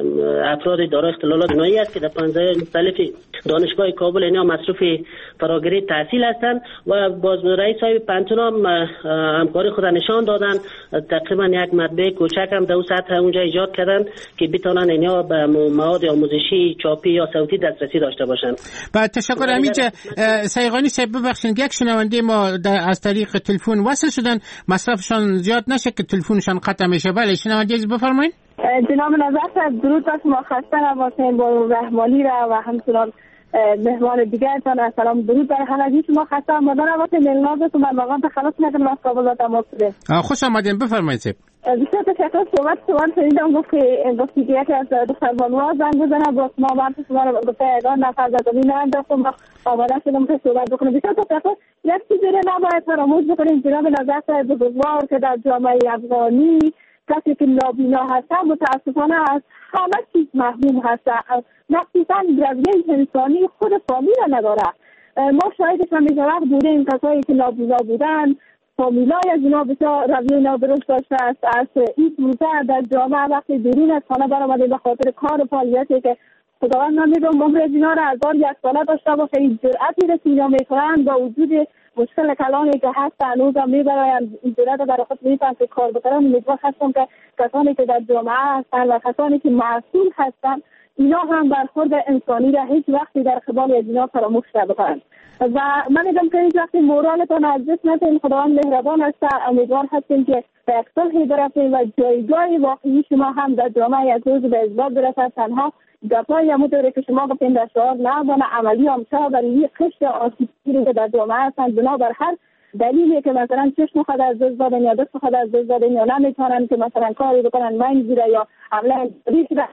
افراد دارای اختلالات بینایی است که در 15 مختلف دانشگاه کابل اینا مصروف فراگیری تحصیل هستند و باز رئیس صاحب پانتون هم همکاری خود نشان دادن. تقریبا یک مطبع کوچک هم در اون سطح اونجا ایجاد کردن که بتونن اینا به مواد آموزشی چاپی یا صوتی دسترسی داشته باشن. با تشکر. همینجا سیغانی صاحب ببخشید یک شنونده ما از طریق تلفن وصل شدن، مصرفشان زیاد نشه که تلفنشان قطع میشه. بله شنونده بفرمایید. جناب نظر درود بر شما، خسته نباشید با رحمانی را و همچنان مهمان دیگرتان. سلام درود بر همگی شما، خسته نباشید. ملنازتون بر مقام خلاص نکنم از کابل تماس بده. خوش آمدین، بفرمایید. بسیار تشکر. صحبت شنیدم گفت که یکی از دختر بانوها زنگ بزنه با ما بعد شما رو گفته اگان نفر زدنی ننداختم و آماده شدم که صحبت بکنم. بسیار تشکر. یک چیزی رو نباید فراموش بکنیم جناب نظر صاحب بزرگوار که در جامعه افغانی کسی که نابینا هست متاسفانه از همه چیز محروم هست، مخصوصا رویه انسانی خود فامیل را نداره. ما شاهدش همیشه وقت بودیم کسایی که نابینا بودن فامیلای از اینا بسیار رویه نادرست داشته است. از این روزه در جامعه وقتی بیرون از خانه برآمده به خاطر کار و فعالیتی که خداوند نمیدون عمر از اینا را 1001 ساله داشته باشه این جرأتی را که اینا میکنن با وجود مشکل کلانی که هست هنوز هم میبراین این جرأت در خود میفن که کار بکنن. امیدوار هستم که کسانی که در جامعه هستن و کسانی که مسئول هستن اینا هم برخورد انسانی را هیچ وقتی در قبال از اینا فراموش نکنند. و من میگم که هیچ وقتی مورالتان از دست ندین. خداوند مهربان است. امیدوار هستیم که به یک صلحی برسیم و جایگاه واقعی شما هم در جامعه یک روز به اثبات برسد. تنها گپایی همونطوری که شما گفتین در شعار نبانه عملی هم شد برای یک قشر آسیب‌گیری که در جامعه هستند بنابر هر دلیلی که مثلا چشم خود از دست دادن یا دست خود از دست دادن یا نمیتونن که مثلا کاری بکنن منگیره یا عملا ریش در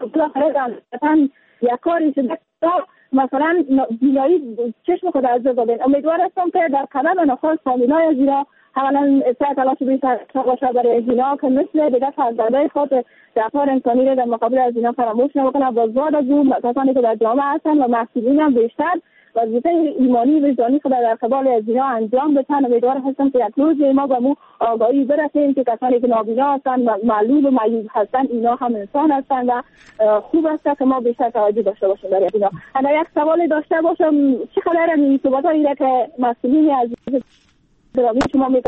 خودم یا کاری شده مثلا بینایی چشم خود از دست دادن. امیدوار هستم که در قدم نخست فامیلای از اینا حالا سعی تلاش بیشتر باشه برای اینا که مثل دیگر فرزندای خود دفاع انسانی را در مقابل از اینا فراموش نکنن و زاد از اون کسانی که در جامعه هستن و مسئولین هم بیشتر وظیفه ایمانی و وجدانی خود در قبال از اینا انجام بدن. امیدوار هستم که یک روز ما به مو آگاهی برسیم که کسانی که نابینا هستن معلول و معیوب هستن اینا هم انسان هستن و خوب است که ما بیشتر توجه داشته باشیم برای اینا. انا یک سوال داشته باشم چه خبر این صحبتایی را که مسئولین از درامی شما میکنن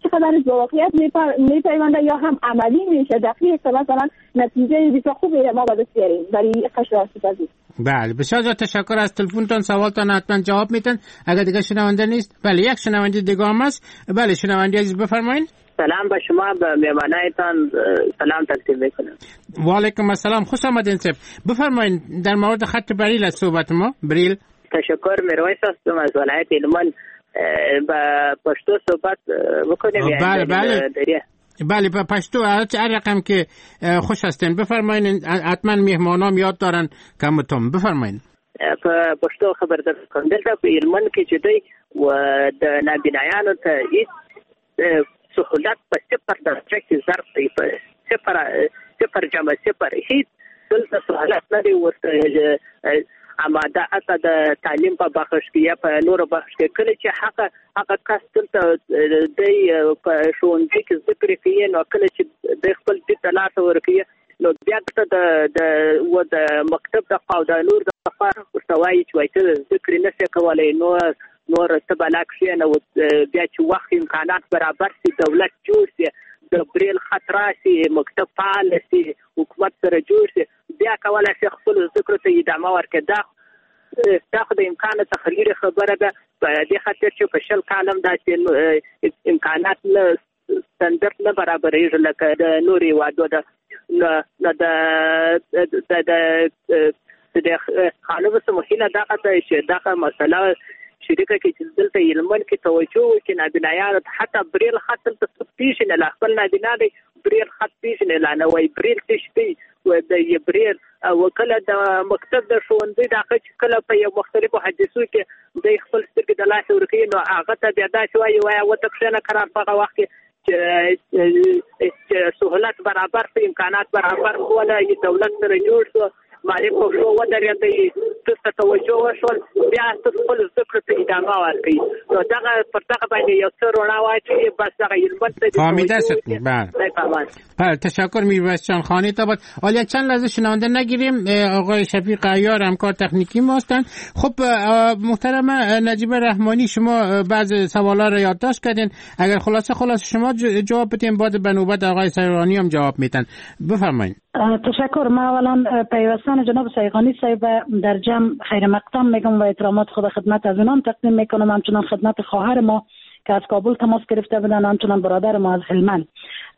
چقدر با واقعیت میپیونده یا هم عملی میشه دقیق مثلا نتیجه بسیار خوبی ما به دست بیاریم برای قشر آسیب‌پذیر. بله بسیار زیاد تشکر از تلفنتون. سوالتان حتما جواب میتن. اگر دیگه شنونده نیست، بله یک شنونده دیگه هم است. بله شنونده عزیز بفرمایید. سلام به شما، به مهمانایتان سلام تقدیم میکنم. و علیکم السلام، خوش آمدین صاحب. بفرمایید در مورد خط بریل از صحبت ما. بریل. تشکر. میرویس هستم از ولایت هلمند. با پشتو صحبت بکنیم. بله به پشتو هر رقم که خوش هستین بفرمایید. حتما مهمانام یاد دارن کمتون. بفرمایید. پشتو خبر درکوم دلته په هلمند کې چې دی و د نابینایانو ته هیڅ سهولت په 0 درجه کې ظرف دی، په 0 جمع 0 هیڅ دلته سهولت نه دی ورته. اما دا اته د تعلیم په بخش کې یا په نور بخش کې کله چې حق کس دلته د ښوونځي کې ذکر کوي، نو کله چې د خپل د تلاش ورکوي نو بیا د مکتب د قاعده نور د ورتوای چې وایي ذکر نشي کولای، نور تبلاک شي نو بیا چې وخت امکانات برابر سي، دولت جوړ سي، د بریل خطر سي، مکتب فعال سي، حکومت سره جوړ سي، بیا کولای شي خپل ذکر ته ادامه ورکړي. دا خو د امکان تخریر خبره ده. په دې خاطر چې په شل کالم داسې امکانات نه ستندرد نه برابرېږي لکه د نورې وادو ده. د خانم سموحیله دغه ته چې دغه مسله شریکه کې چې دلته هلمند کې توجه وکړي نابینایانو ته، حتی بریل خط دلته پیژنې له خپل نابینا دی بریل خط پیژنې لا نه وایي بریل څه شی دی د بریل او کله د مکتب د ښوونځي دغه چې کله په یو مختلفو حدیثو کې د خپل سترګې د لاسه ورکوي نو هغه ته بیا داسې وایي وته کښېنه قرار په هغه وخت کې چې سهولت برابر شي، امکانات برابر وله، دولت سره جوړ شو، مالي پښو ودرېدی، تاسو توجه وشول، بیا تاسو خپل ذکر ته ادامه ورکړئ. نو دغه پر دغه باندې یو څه رڼا واچوي، بس دغه هلمند ته فهمیده شد. بله تشکر میرویس جان خانی تا بود. حالا چند لحظه شنونده نگیریم. آقای شفیق عیار همکار تکنیکی ما هستند. خب محترم نجیبه رحمانی، شما بعض سوالا رو یادداشت کردین، اگر خلاصه شما جواب بدین، بعد به نوبت آقای سیغانی هم جواب میدن. بفرمایید. تشکر. ما اولا پیوستان جناب سیغانی صاحب در جمع خیر مقدم میگم و احترامات خود خدمت از اونام تقدیم میکنم، همچنان خدمت خواهر ما که از کابل تماس گرفته بودن، همچنان برادر ما از هلمند.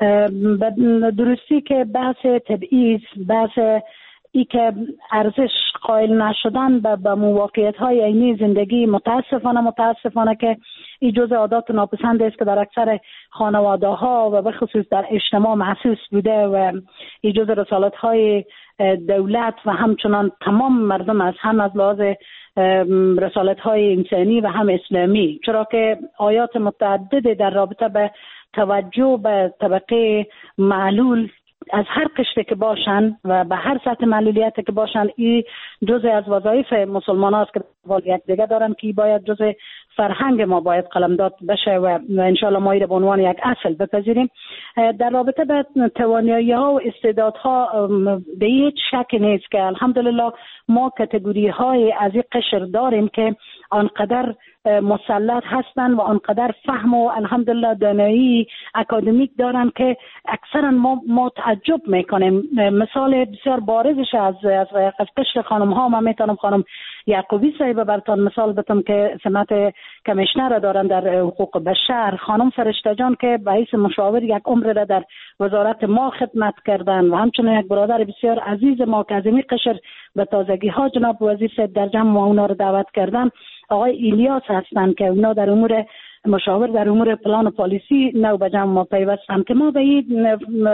درستی که بحث تبعیض، بحث ای که ارزش قائل نشدن به موقعیت‌های عینی زندگی متاسفانه که این جزء عادات ناپسند است که در اکثر خانواده‌ها و به خصوص در اجتماع محسوس بوده و این جزء رسالت‌های دولت و همچنان تمام مردم از هم از لحاظ رسالت‌های انسانی و هم اسلامی، چرا که آیات متعدد در رابطه به توجه به طبقه معلول از هر قشری که باشن و به هر سطح معلولیت که باشن، این جزء از وظایف مسلمان است که یک دیگه دارن که باید جزء فرهنگ ما باید قلمداد بشه و انشالله ما به عنوان یک اصل بپذیریم. در رابطه به توانایی ها و استعدادها به هیچ شک نیست که الحمدلله ما کاتگوری های از این قشر داریم که آنقدر مسلط هستن و آنقدر فهم و الحمدلله دانایی اکادمیک دارن که اکثرا ما تعجب میکنیم. مثال بسیار بارزش از قشر خانم ها ما میتونم خانم یعقوبی صاحب براتون مثال بدم که سمت کمیشنر دارن در حقوق بشر، خانم فرشته جان که به حیث مشاور یک عمر را در وزارت ما خدمت کردن و همچنین یک برادر بسیار عزیز ما که از این قشر به تازگی ها جناب وزیر صاحب در جمع ما اونا رو دعوت کردن، آقای الیاس هستند که اونا در امور مشاور در امور پلان و پالیسی نو به جمع ما پیوستن که ما به این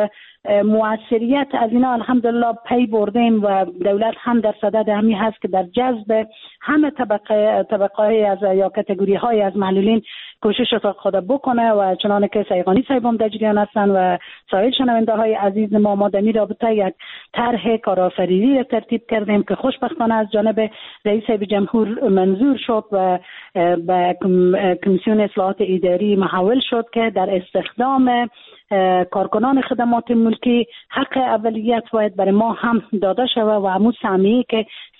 موثریت از اینا الحمدلله پی بردیم و دولت هم در صدد همی هست که در جذب همه طبقه از یا کاتگوری های از معلولین کوشش خود بکنه و چنانه که سیغانی صاحب هم در جریان هستن و سایر شنونده های عزیز ما در این رابطه یک طرح کارآفرینی را ترتیب کردیم که خوشبختانه از جانب رئیس جمهور منظور شد و به کمیسیون اصلاحات اداری محول شد که در استخدام کارکنان خدمات ملکی حق اولیت باید برای ما هم داده شود و همون سهمیه‌ای که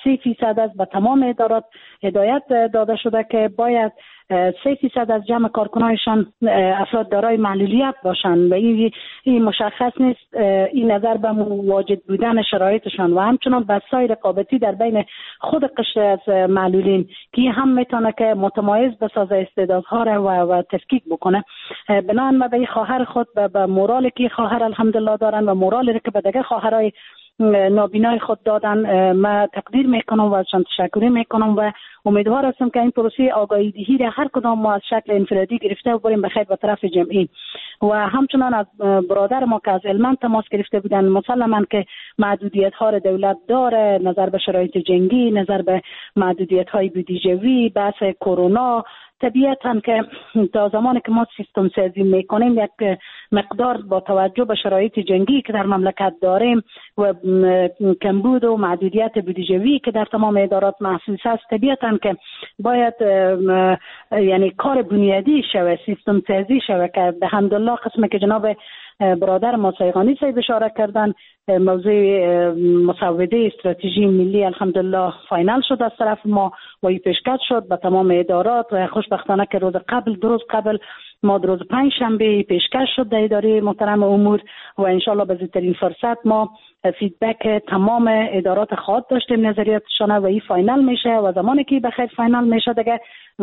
3% است. به تمام ادارات هدایت داده شده که باید 3% از جمع کارکنانشان افراد دارای معلولیت باشند و این مشخص نیست. این نظر به واجد بودن شرایطشان و همچنان بسای رقابتی در بین خود قشر از معلولین که هم میتونه که متمایز بسازه استعدادها را و تفکیک بکنه. بنابراین ما به خواهر خود به مورالی که خواهر الحمدلله دارن و مورالی که به دیگه خواهرای نابینای خود دادن ما تقدیر میکنم و ازشان تشکر میکنم و امیدوار هستم که این پروسه آگاهی دهی را هر کدام ما از شکل انفرادی گرفته و بریم بخیر به طرف جمعی و همچنان از برادر ما که از علمان تماس گرفته بودن مسلما که محدودیت ها را دولت داره، نظر به شرایط جنگی، نظر به محدودیت های بودجه‌ای، بحث کرونا. طبیعتاً که تا زمانی که ما سیستم سازی میکنیم یک مقدار با توجه به شرایط جنگی که در مملکت داریم و کمبود و محدودیت بودجه‌ای که در تمام ادارات محسوس است، طبیعتاً که باید یعنی کار بنیادی شوه، سیستم سازی شوه که الحمدلله قسمی که جناب برادر ما سیغانی صاحب اشاره کردن، موضوع مسوده استراتژی ملی الحمدلله فاینال شد از طرف ما و پیشکش شد به تمام ادارات و خوشبختانه که دو روز قبل ما روز پنجشنبه پیشکش شد در اداره محترم امور و انشالله به زودترین فرصت ما فیدبک تمام ادارات خواهد داشتیم نظریاتشان و این فاینال میشه و زمانی که بخیر فاینال میشه دیگه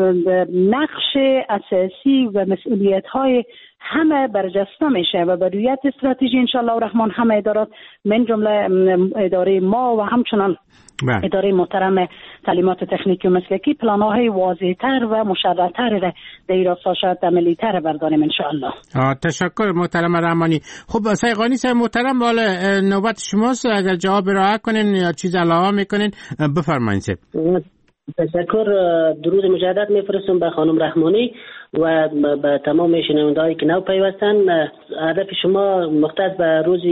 نقش اساسی و مسئولیت های همه برجسته میشه و به رویت استراتژی انشالله الرحمن همه ادارات من جمله اداره ما و همچنان اداره محترم تعلیمات تکنیکی و مسلکی پلان‌های واضح‌تر و مشرع‌تر را در راستا شاید عملی‌تر برداریم انشالله. تشکر محترم رحمانی. خب سیغانی صاحب محترم، حالا نوبت شماست، اگر جواب ارائه کنین یا چیز علاوه میکنین بفرمایید. تشکر. درود مجدد میفرستم به خانم رحمانی و به تمام شنوندهایی که نو پیوستن. هدف شما مختص به روز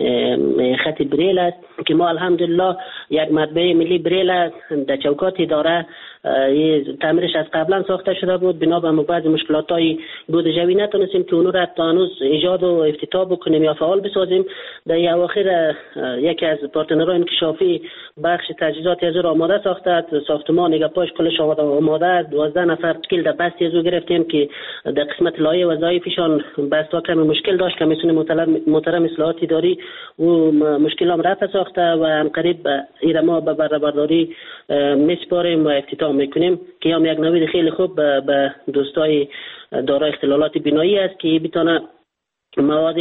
خط بریل است که ما الحمدلله یک مطبعه ملی بریل در چوکات اداره تعمیرش از قبلا ساخته شده بود. بنا به بعض مشکلات‌های بودجه‌ای نتونستیم که اون را تا هنوز ایجاد و افتتاح بکنیم یا فعال بسازیم. در اواخر یکی از پارتنرهای انکشافی بخش تجهیزات از آماده ساخته، ساختمان نگهپاش کلش آماده، 12 نفر تشکیل در بستی از او گرفتیم که در قسمت لایه وظایفشان بستا کمی مشکل داشت که میتونه محترم اصلاحات اداری و مشکل هم رفع ساخته و هم قریب ایره ما به بره برداری میسپاریم و افتتاح میکنیم که هم یک نوید خیلی خوب به دوستای دارای اختلالات بینایی است که بتونه مواد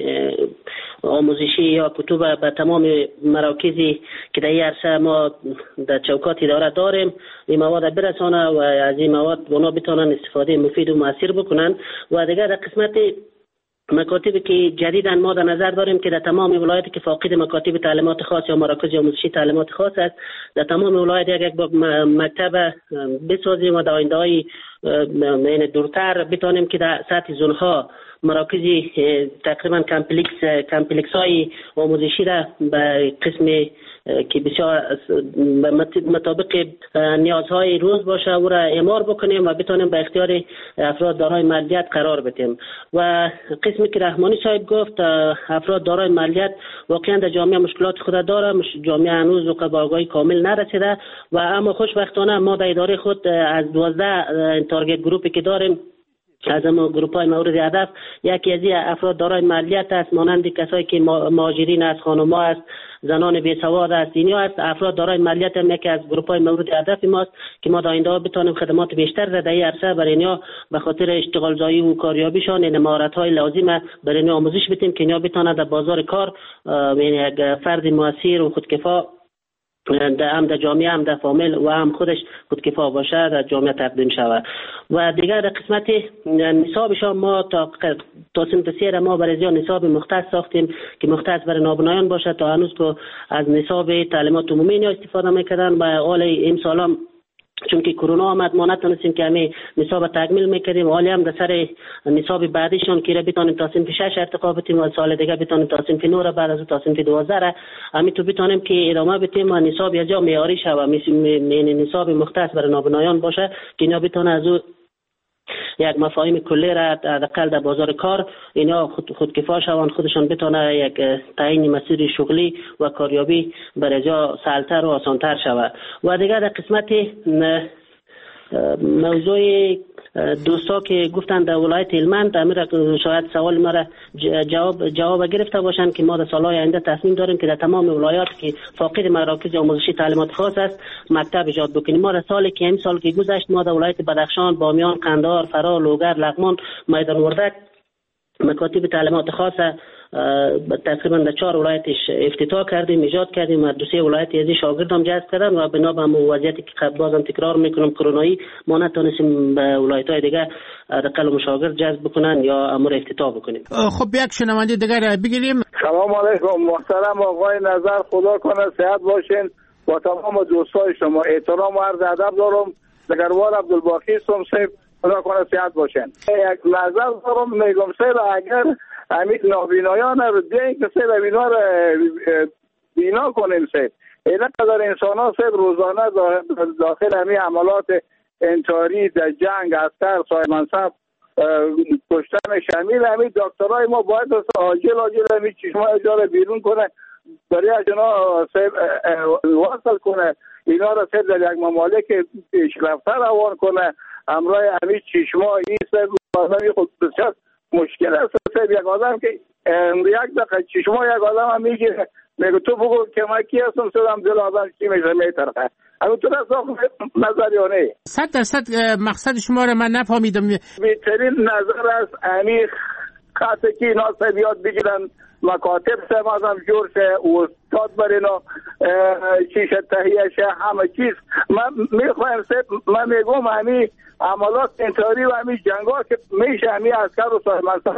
آموزشی یا کتب به تمام مراکزی که در این عرصه ما در چوکات اداره داریم این مواد برسانه و از این مواد اونا بتونن استفاده مفید و مؤثر بکنن. و دیگر در قسمت مکاتبی که جدیداً ما در نظر داریم که در تمام ولایت که فاقد مکاتب تعلیمات خاص یا مراکز آموزشی تعلیمات خاص است، در تمام ولایت یک مکتب بسازیم و در آینده‌های دورتر بتونیم که در سطح زونها مراکزی تقریبا کمپلکس های آموزشی را به قسم که بسیار مطابق نیازهای روز باشه او را اعمار بکنیم و بتونیم به اختیار افراد دارای مالیت قرار بدیم. و قسمی که رحمانی صاحب گفت افراد دارای مالیت واقعا در جامعه مشکلات خود داره، جامعه هنوز به آگاهی کامل نرسیده و اما خوشبختانه ما در اداره خود از 12 تارگت گروپی که داریم از اما گروپ های مورد هدف یکی از این افراد دارای مالیت است، مانند کسایی که مهاجرین است، خانم‌ها است، زنان بی‌سواد است، اینها است افراد دارای مالیت هم یکی از گروپ های مورد هدف ماست که ما در آینده بتونیم خدمات بیشتر را در این عرصه برای اینها به خاطر اشتغال زایی و کاریابیشان این مهارت های لازمه برای اینها آموزش بدیم که اینها بتونن در بازار کار یک فرد مؤثر و خودکفا هم در جامعه هم در فامیل و هم خودش خودکفا باشه در جامعه تقدیم شود. و دیگر در قسمت نصابشان ما تا سنت سیر ما برای زیاد نصاب مختص ساختیم که مختص برای نابینایان باشه. تا هنوز که از نصاب تعلیمات عمومی استفاده میکردن و حال امسال هم چون که کرونا آمد ما نتونستیم که همه نصاب تکمیل میکردیم، حالی هم در سر نصاب بعدیشان که را بتونیم تا صنف 6 ارتقا بتیم و سال دیگه بتونیم تا صنف 9 بعد از تا صنف 12 را همین تو بتونیم که ادامه بدیم و نصاب یا معیاری شوه، نصاب مختص برای نابینایان باشه که اینا بتونه از یک مفاهیم کلی را حداقل در بازار کار اینا خودکفا شوند، خودشان بتونه یک تعیین مسیر شغلی و کاریابی برای جا سهلتر و آسانتر شود. و دیگر در قسمت موضوع دوستا که گفتن در ولایت هلمند، امیر شاید سوال ما را جواب گرفته باشند که ما در سالهای آینده تصمیم داریم که در تمام ولایات که فاقد مراکز آموزشی تعلیمات خاص است مکتب ایجاد بکنیم. ما در سال که گذشت ما در ولایت بدخشان، بامیان، قندهار، فرا، لوگر، لغمان، میدان وردک مکاتب تعلیمات خاص تقریبا در 4 ولایتش افتتاح کردیم، ایجاد کردیم و 2-3 ولایت از شاگرد هم جذب کردن و بنا به وضعیتی که بازم تکرار میکنم کرونایی ما نتونستیم به ولایت‌های دیگه حداقل مشاگرد جذب بکنن یا امور افتتاح بکنیم. خب یک شنونده دیگر بگیریم. سلام علیکم محترم آقای نظر، خدا کنه صحت باشین. با تمام دوستای شما احترام و عرض ادب دارم. دگروار عبدالباقی صاحب، خدا کنه صحت باشین. یک نظر دارم، میگم صاحب اگر همین نابینایان رو دیگه که صاحب اینا رو بینا کنیم صاحب، اینا قدر انسان ها صاحب روزانه داخل همین عملات انتحاری در جنگ عسکر صاحب منصب کشتن شامل، همین دکترای ما باید عاجل همین چشمای اجاره بیرون کنه برای اینا صاحب واصل کنه، اینا رو صاحب در یک ممالک پیشرفته روان کنه. امرای همین چشما این صاحب خود بسیار مشکل است صاحب. یک آدم که یک دقیقه چشما یک آدم هم میگیره میگه تو بگو که من کی هستم، سلام دل آدم چی میشه میترخه. اما تو رسا نظریانه 100% مقصد شما رو من نفهمیدم. بهترین نظر است امی خاطر که اینا صاحب یاد بگیرن، مکاتب صاحب هم جور شه، استاد برینا چیشه تهیه شه، همه چیز. من میخوایم صاحب، من میگم همین عملات انتحاری و همین جنگ ها که میشه همین عسکر و صاحب منصب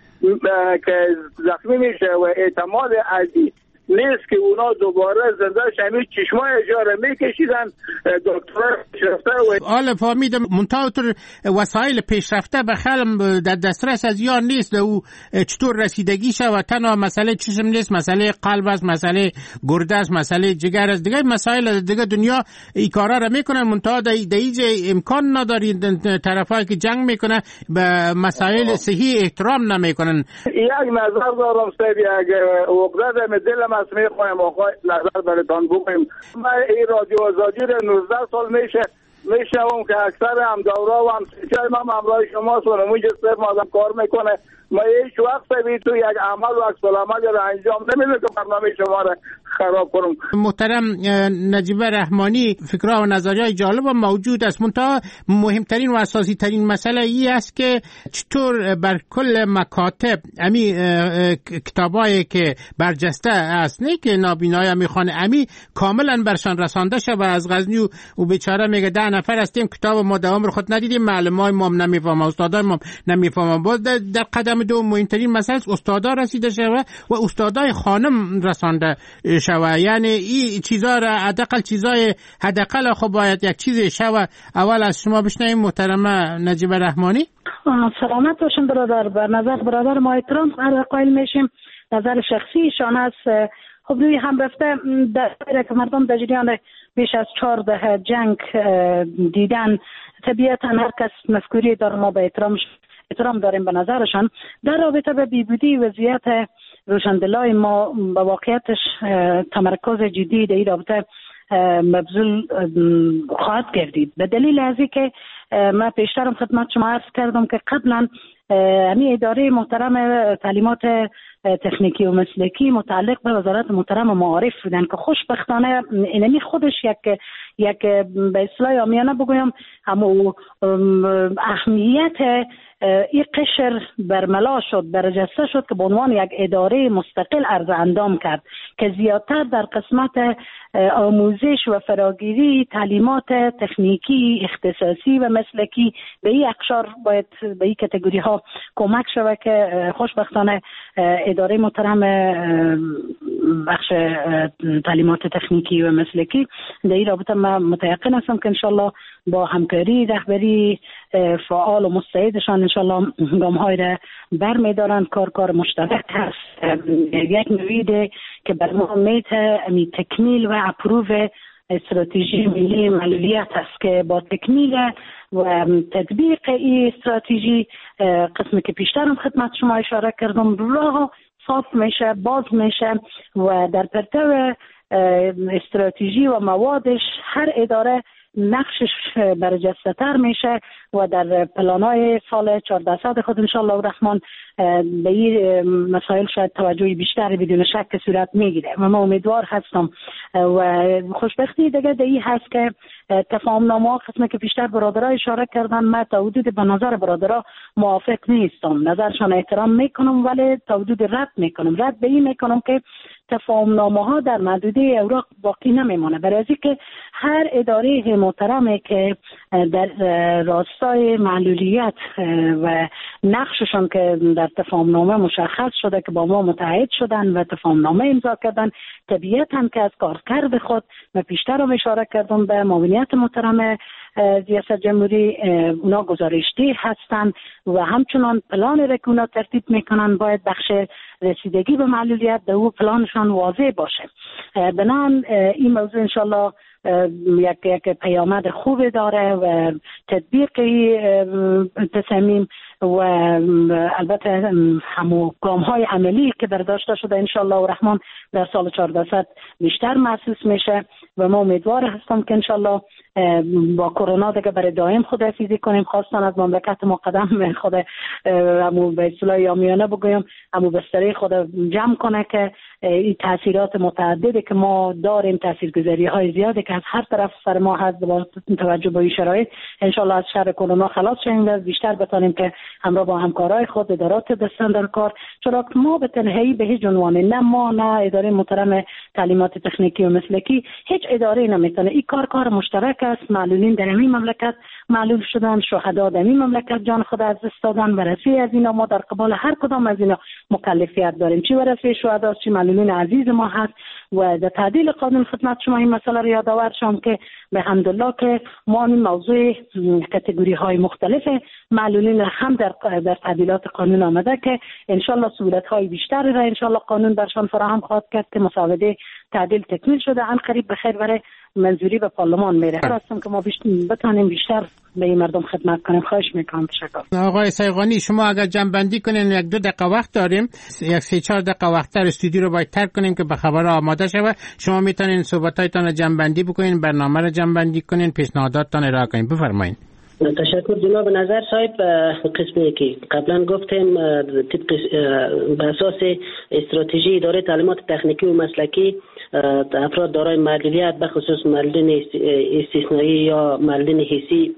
که زخمی میشه و احتمال عدی نیست که اونا دوباره زنده همین چشمای اجاره میکشیدن دکتر پیشرفته و حالا فهمیدم منتها وسایل پیشرفته به خلم در دسترس از یار نیست. او چطور رسیدگی شود؟ تنها مسئله چشم نیست، مسئله قلب است، مسئله گرده است، مسئله جگر است، دیگه مسائل دیگه دنیا این کارا را میکنن. منتها در اینجا امکان نداری طرفایی که جنگ میکنه به مسائل صحی احترام نمیکنن. یک نظر دارم صاحب، یک عقده دلم از میخوایم آقای نظر براتون بگویم. من این رادیو آزادی رو 19 سال میشنوم که اکثر هم دورا و هم سیچای من همراه شما سونم اونجا صرف مادم کار میکنه. ما هیچ وقت بی تو یک عمل و عکس العمل رو انجام نمیده که برنامه شما رو خراب کنم. محترم نجیبه رحمانی، فکرها و نظریات جالب موجود است، منتها مهمترین و اساسی ترین مسئله ای است که چطور بر کل مکاتب امی کتابایی که برجسته است نه که نابینای میخوانه امی کاملا برشان رسانده شد. و از غزنی و بیچاره میگه 10 نفر هستیم کتاب ما دوام رو خود ندیدیم، معلمای ما نمیفهمن، استادای ما نمیفهمن. باز در قدم دوم مهمترین مسئله استادا رسیده شود و استادای خانم رسانده شود. یعنی این چیزا را حداقل خب باید یک چیزی شود. اول از شما بشنویم محترمه نجیبه رحمانی. سلامت باشین برادر. بر نظر برادر ما احترام قائل میشیم. نظر شخصی ایشان است. خب روی هم رفته در که مردم در جریان بیش از 4 دهه جنگ دیدن، طبیعتا هر کس مفکوری داره، ما به احترام داریم به نظرشان. در رابطه به بیبودی وضعیت روشندلای ما به واقعیتش تمرکز جدی در این رابطه مبذول خواهد گردید، به دلیل از اینکه من پیشترم خدمت شما عرض کردم که قبلا همین اداره محترم تعلیمات تکنیکی و مسلکی متعلق به وزارت محترم معارف بودن که خوشبختانه اینمی خودش یک به اصطلاح عامیانه بگویم همون اهمیت این قشر برملا شد، برجسته شد که به عنوان یک اداره مستقل عرض اندام کرد که زیادتر در قسمت آموزش و فراگیری تعلیمات تکنیکی، اختصاصی و مسلکی به این اقشار باید به این کاتگوری ها کمک شود که خوشبختانه اداره محترم بخش تعلیمات تکنیکی و مسلکی در این رابطه من متیقن هستم که انشالله با همکاری رهبری فعال و مستعدشان انشالله گام‌های را برمی‌دارند. کار مشترک هست. یک نویده که بر ما میته تکمیل و اپروو استراتژی ملی معلولیت است که با تکمیل و تطبیق این استراتژی قسمی که پیشتر هم خدمت شما اشاره کردم راه صاف میشه، باز میشه و در پرتو استراتژی و موادش هر اداره نقشش برجسته تر میشه و در پلانای سال 1400 خود انشالله الرحمن به این مسائل شاید توجه بیشتر بدون شک صورت میگیره و من امیدوار هستم. و خوشبختی دیگه دی هست که تفاهم نامه قسمی که بیشتر برادرها اشاره کردن، من تا حدود به نظر برادرها موافق نیستم، نظرشان احترام میکنم ولی تا حدود رد میکنم. رد به این میکنم که تفاهم نامه ها در محدوده اوراق باقی نمیمونه، برای از که هر اداره محترمه که در راستای معلولیت و نقششان که در تفاهم نامه مشخص شده که با ما متحد شدن و تفاهم نامه امضا کردن، طبیعتاً که از کارکرد خود و پیشتر هم اشاره کردم به معاونیت محترم ریاست جمهوری اونا گزارشی هستند و همچنان پلان را که اونا ترتیب میکنن باید بخش رسیدگی به معلولیت در او پلانشان واضح باشه. بنابراین این موضوع انشالله یک پیامد خوب داره و تطبیق تصمیم و البته همو گام های عملی که برداشته شده انشالله الرحمن در سال 1400 بیشتر محسوس میشه و ما امیدوار هستم که انشالله با کرونا دیگه برای دائم خداحافظی کنیم. خواستن از مملکت ما قدم خود همو به اصطلاح یامیانه بگویم همو بستری خود جمع کنه که این تاثیرات متعددی که ما داریم، تاثیرگذاری های زیادی که از هر طرف سر ما هست با توجه به این شرایط انشالله از شر کرونا خلاص شیم و بیشتر بتونیم که همراه با همکارای خود ادارات دستن در کار، چرا ما به تنهایی به هیچ عنوان نه ما نه اداره محترم تعلیمات تکنیکی و مسلکی هیچ اداره نمیتونه. این کار مشترک است. معلولین در این مملکت معلول شدن، شهدا در این مملکت جان خود از دست دادن و رسی از اینا ما در قبال هر کدام از اینا مکلفیت داریم، چی ورسی شهدا چی معلولین عزیز ما هست. و در تعدیل قانون خدمت شما این مسئله رو یادآور شم که به حمدالله که ما این موضوع کاتگوری های مختلف معلولین هم در تعدیلات قانون آمده که انشالله سهولت های بیشتری را انشالله قانون برشان فراهم خواهد کرد که مسوده تعدیل تکمیل شده عن قریب بخیر برای منظوری به پارلمان میره. خواستم که ما بتونیم بیشتر به این مردم خدمت کنیم. خواهش میکنم. تشکر. آقای سیغانی شما اگر جنبندی کنین 1-2 دقیقه وقت داریم، 3-4 دقیقه وقت در استودیو رو باید ترک کنیم که به خبر آماده شود. شما میتونین صحبتایتان رو جنبندی بکنین، برنامه رو جنبندی کنین، پیشنهاداتتان ارائه کنین. بفرمایید. تشکر جناب نظر صاحب. قسمی که قبلا گفتیم طبق به اساس استراتژی اداره تعلیمات تکنیکی و مسلکی افراد دارای معلولیت به خصوص معلولین استثنایی یا معلولین حسی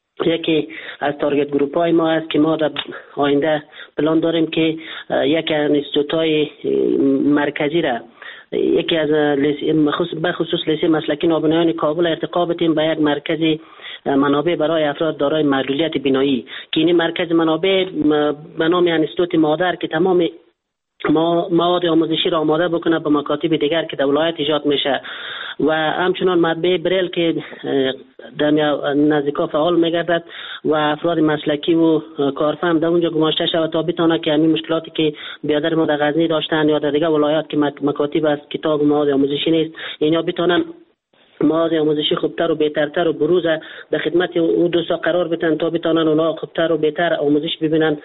یکی از تارگت گروپ های ما است که ما در آینده پلان داریم که یکی از انستیتوت‌های مرکزی را یکی از به خصوص لیسه مسلکی نابینایان کابل ارتقا بدیم به یک مرکز منابع برای افراد دارای معلولیت بینایی که این مرکز منابع به نام انستیتوت مادر که تمام مواد آموزشی را آماده بکنه به مکاتب دیگر که در ولایت ایجاد میشه و همچنان مطبع بریل که در نزدیکا فعال میگردد و افراد مسلکی و کارفهم در اونجا گماشته شود تا بتونه که همین مشکلاتی که بیادر ما در غزنی داشتن یا در دیگر ولایات که مکاتب است کتاب و مواد آموزشی نیست اینا بتونن مواد آموزشی خوبتر و بهترتر و بروز در خدمت او دوستا قرار بدن تا بتونن اونا خوبتر و بهتر آموزش ببینن.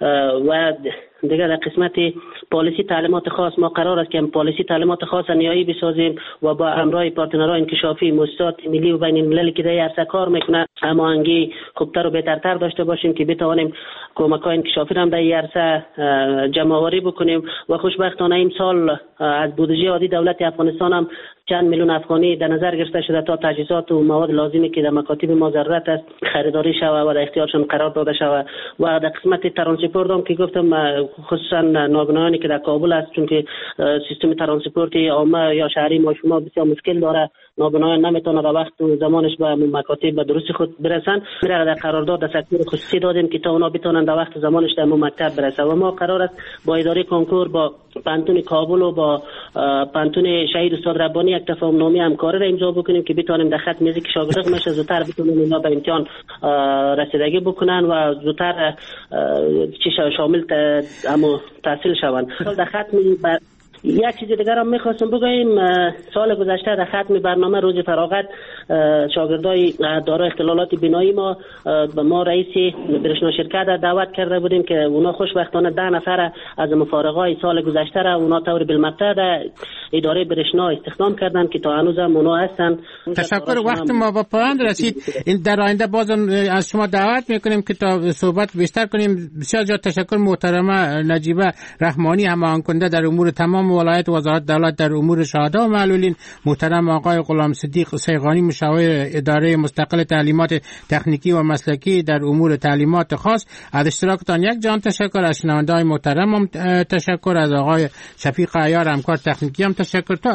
و دیگر در قسمت پالیسی تعلیمات خاص ما قرار است که پالیسی تعلیمات خاص نیایی بسازیم و با همراه پارتنرهای انکشافی مؤسسات ملی و بین المللی که در عرصه کار میکنه هماهنگی خوبتر و بهترتر داشته باشیم که بتوانیم کمک‌های انکشافی هم در این عرصه جمع‌آوری بکنیم. و خوشبختانه این سال از بودجه عادی دولت افغانستان هم چند میلیون افغانی در نظر گرفته شده تا تجهیزات و مواد لازمی که در مکاتب ما ضرورت است خریداری شود و در اختیارشان قرار داده شود. و در قسمت ترانسپورت هم که گفتم خصوصا نابینایانی که در کابل است چون که سیستم ترانسپورت عامه یا شهری ما شما بسیار مشکل داره، نابینایان نمیتونه در وقت و زمانش به مکاتب به درستی خود برسن. میره در قرارداد در سکتور خصوصی دادیم که تا اونا بتونن در وقت زمانش در مکتب برسن و ما قرار است با اداره کنکور با پانتون کابل و با پانتون شهید استاد ربانی یک تفاهم نامه همکاری را امضا بکنیم که بتونیم در خط میزی که شاگرد میشه زودتر بتونن اینا به امتحان رسیدگی بکنن و زودتر چه شامل تحصیل شوند. در خط یک چیز دیگر هم میخواستم بگویم، سال گذشته در ختم برنامه روز فراغت شاگردای دارای اختلالات بینایی ما رئیس برشنا شرکت دعوت کرده بودیم که اونا خوشبختانه 10 نفر از مفارقای سال گذشته را اونا طور بالمقطع در اداره برشنا استخدام کردن که تا هنوز هم اونا هستن. تشکر. وقت ما با پایان رسید. این در آینده باز از شما دعوت میکنیم که تا صحبت بیشتر کنیم. بسیار زیاد تشکر محترمه نجیبه رحمانی، همان کننده در امور تمام ولایت وزارت دولت در امور شهدا و معلولین، محترم آقای غلام صدیق سیغانی مشاور اداره مستقل تعلیمات تکنیکی و مسلکی در امور تعلیمات خاص. از اشتراکتان یک جان تشکر. از شنونده‌های محترم تشکر. از آقای شفیق عیار همکار تکنیکی هم تشکر.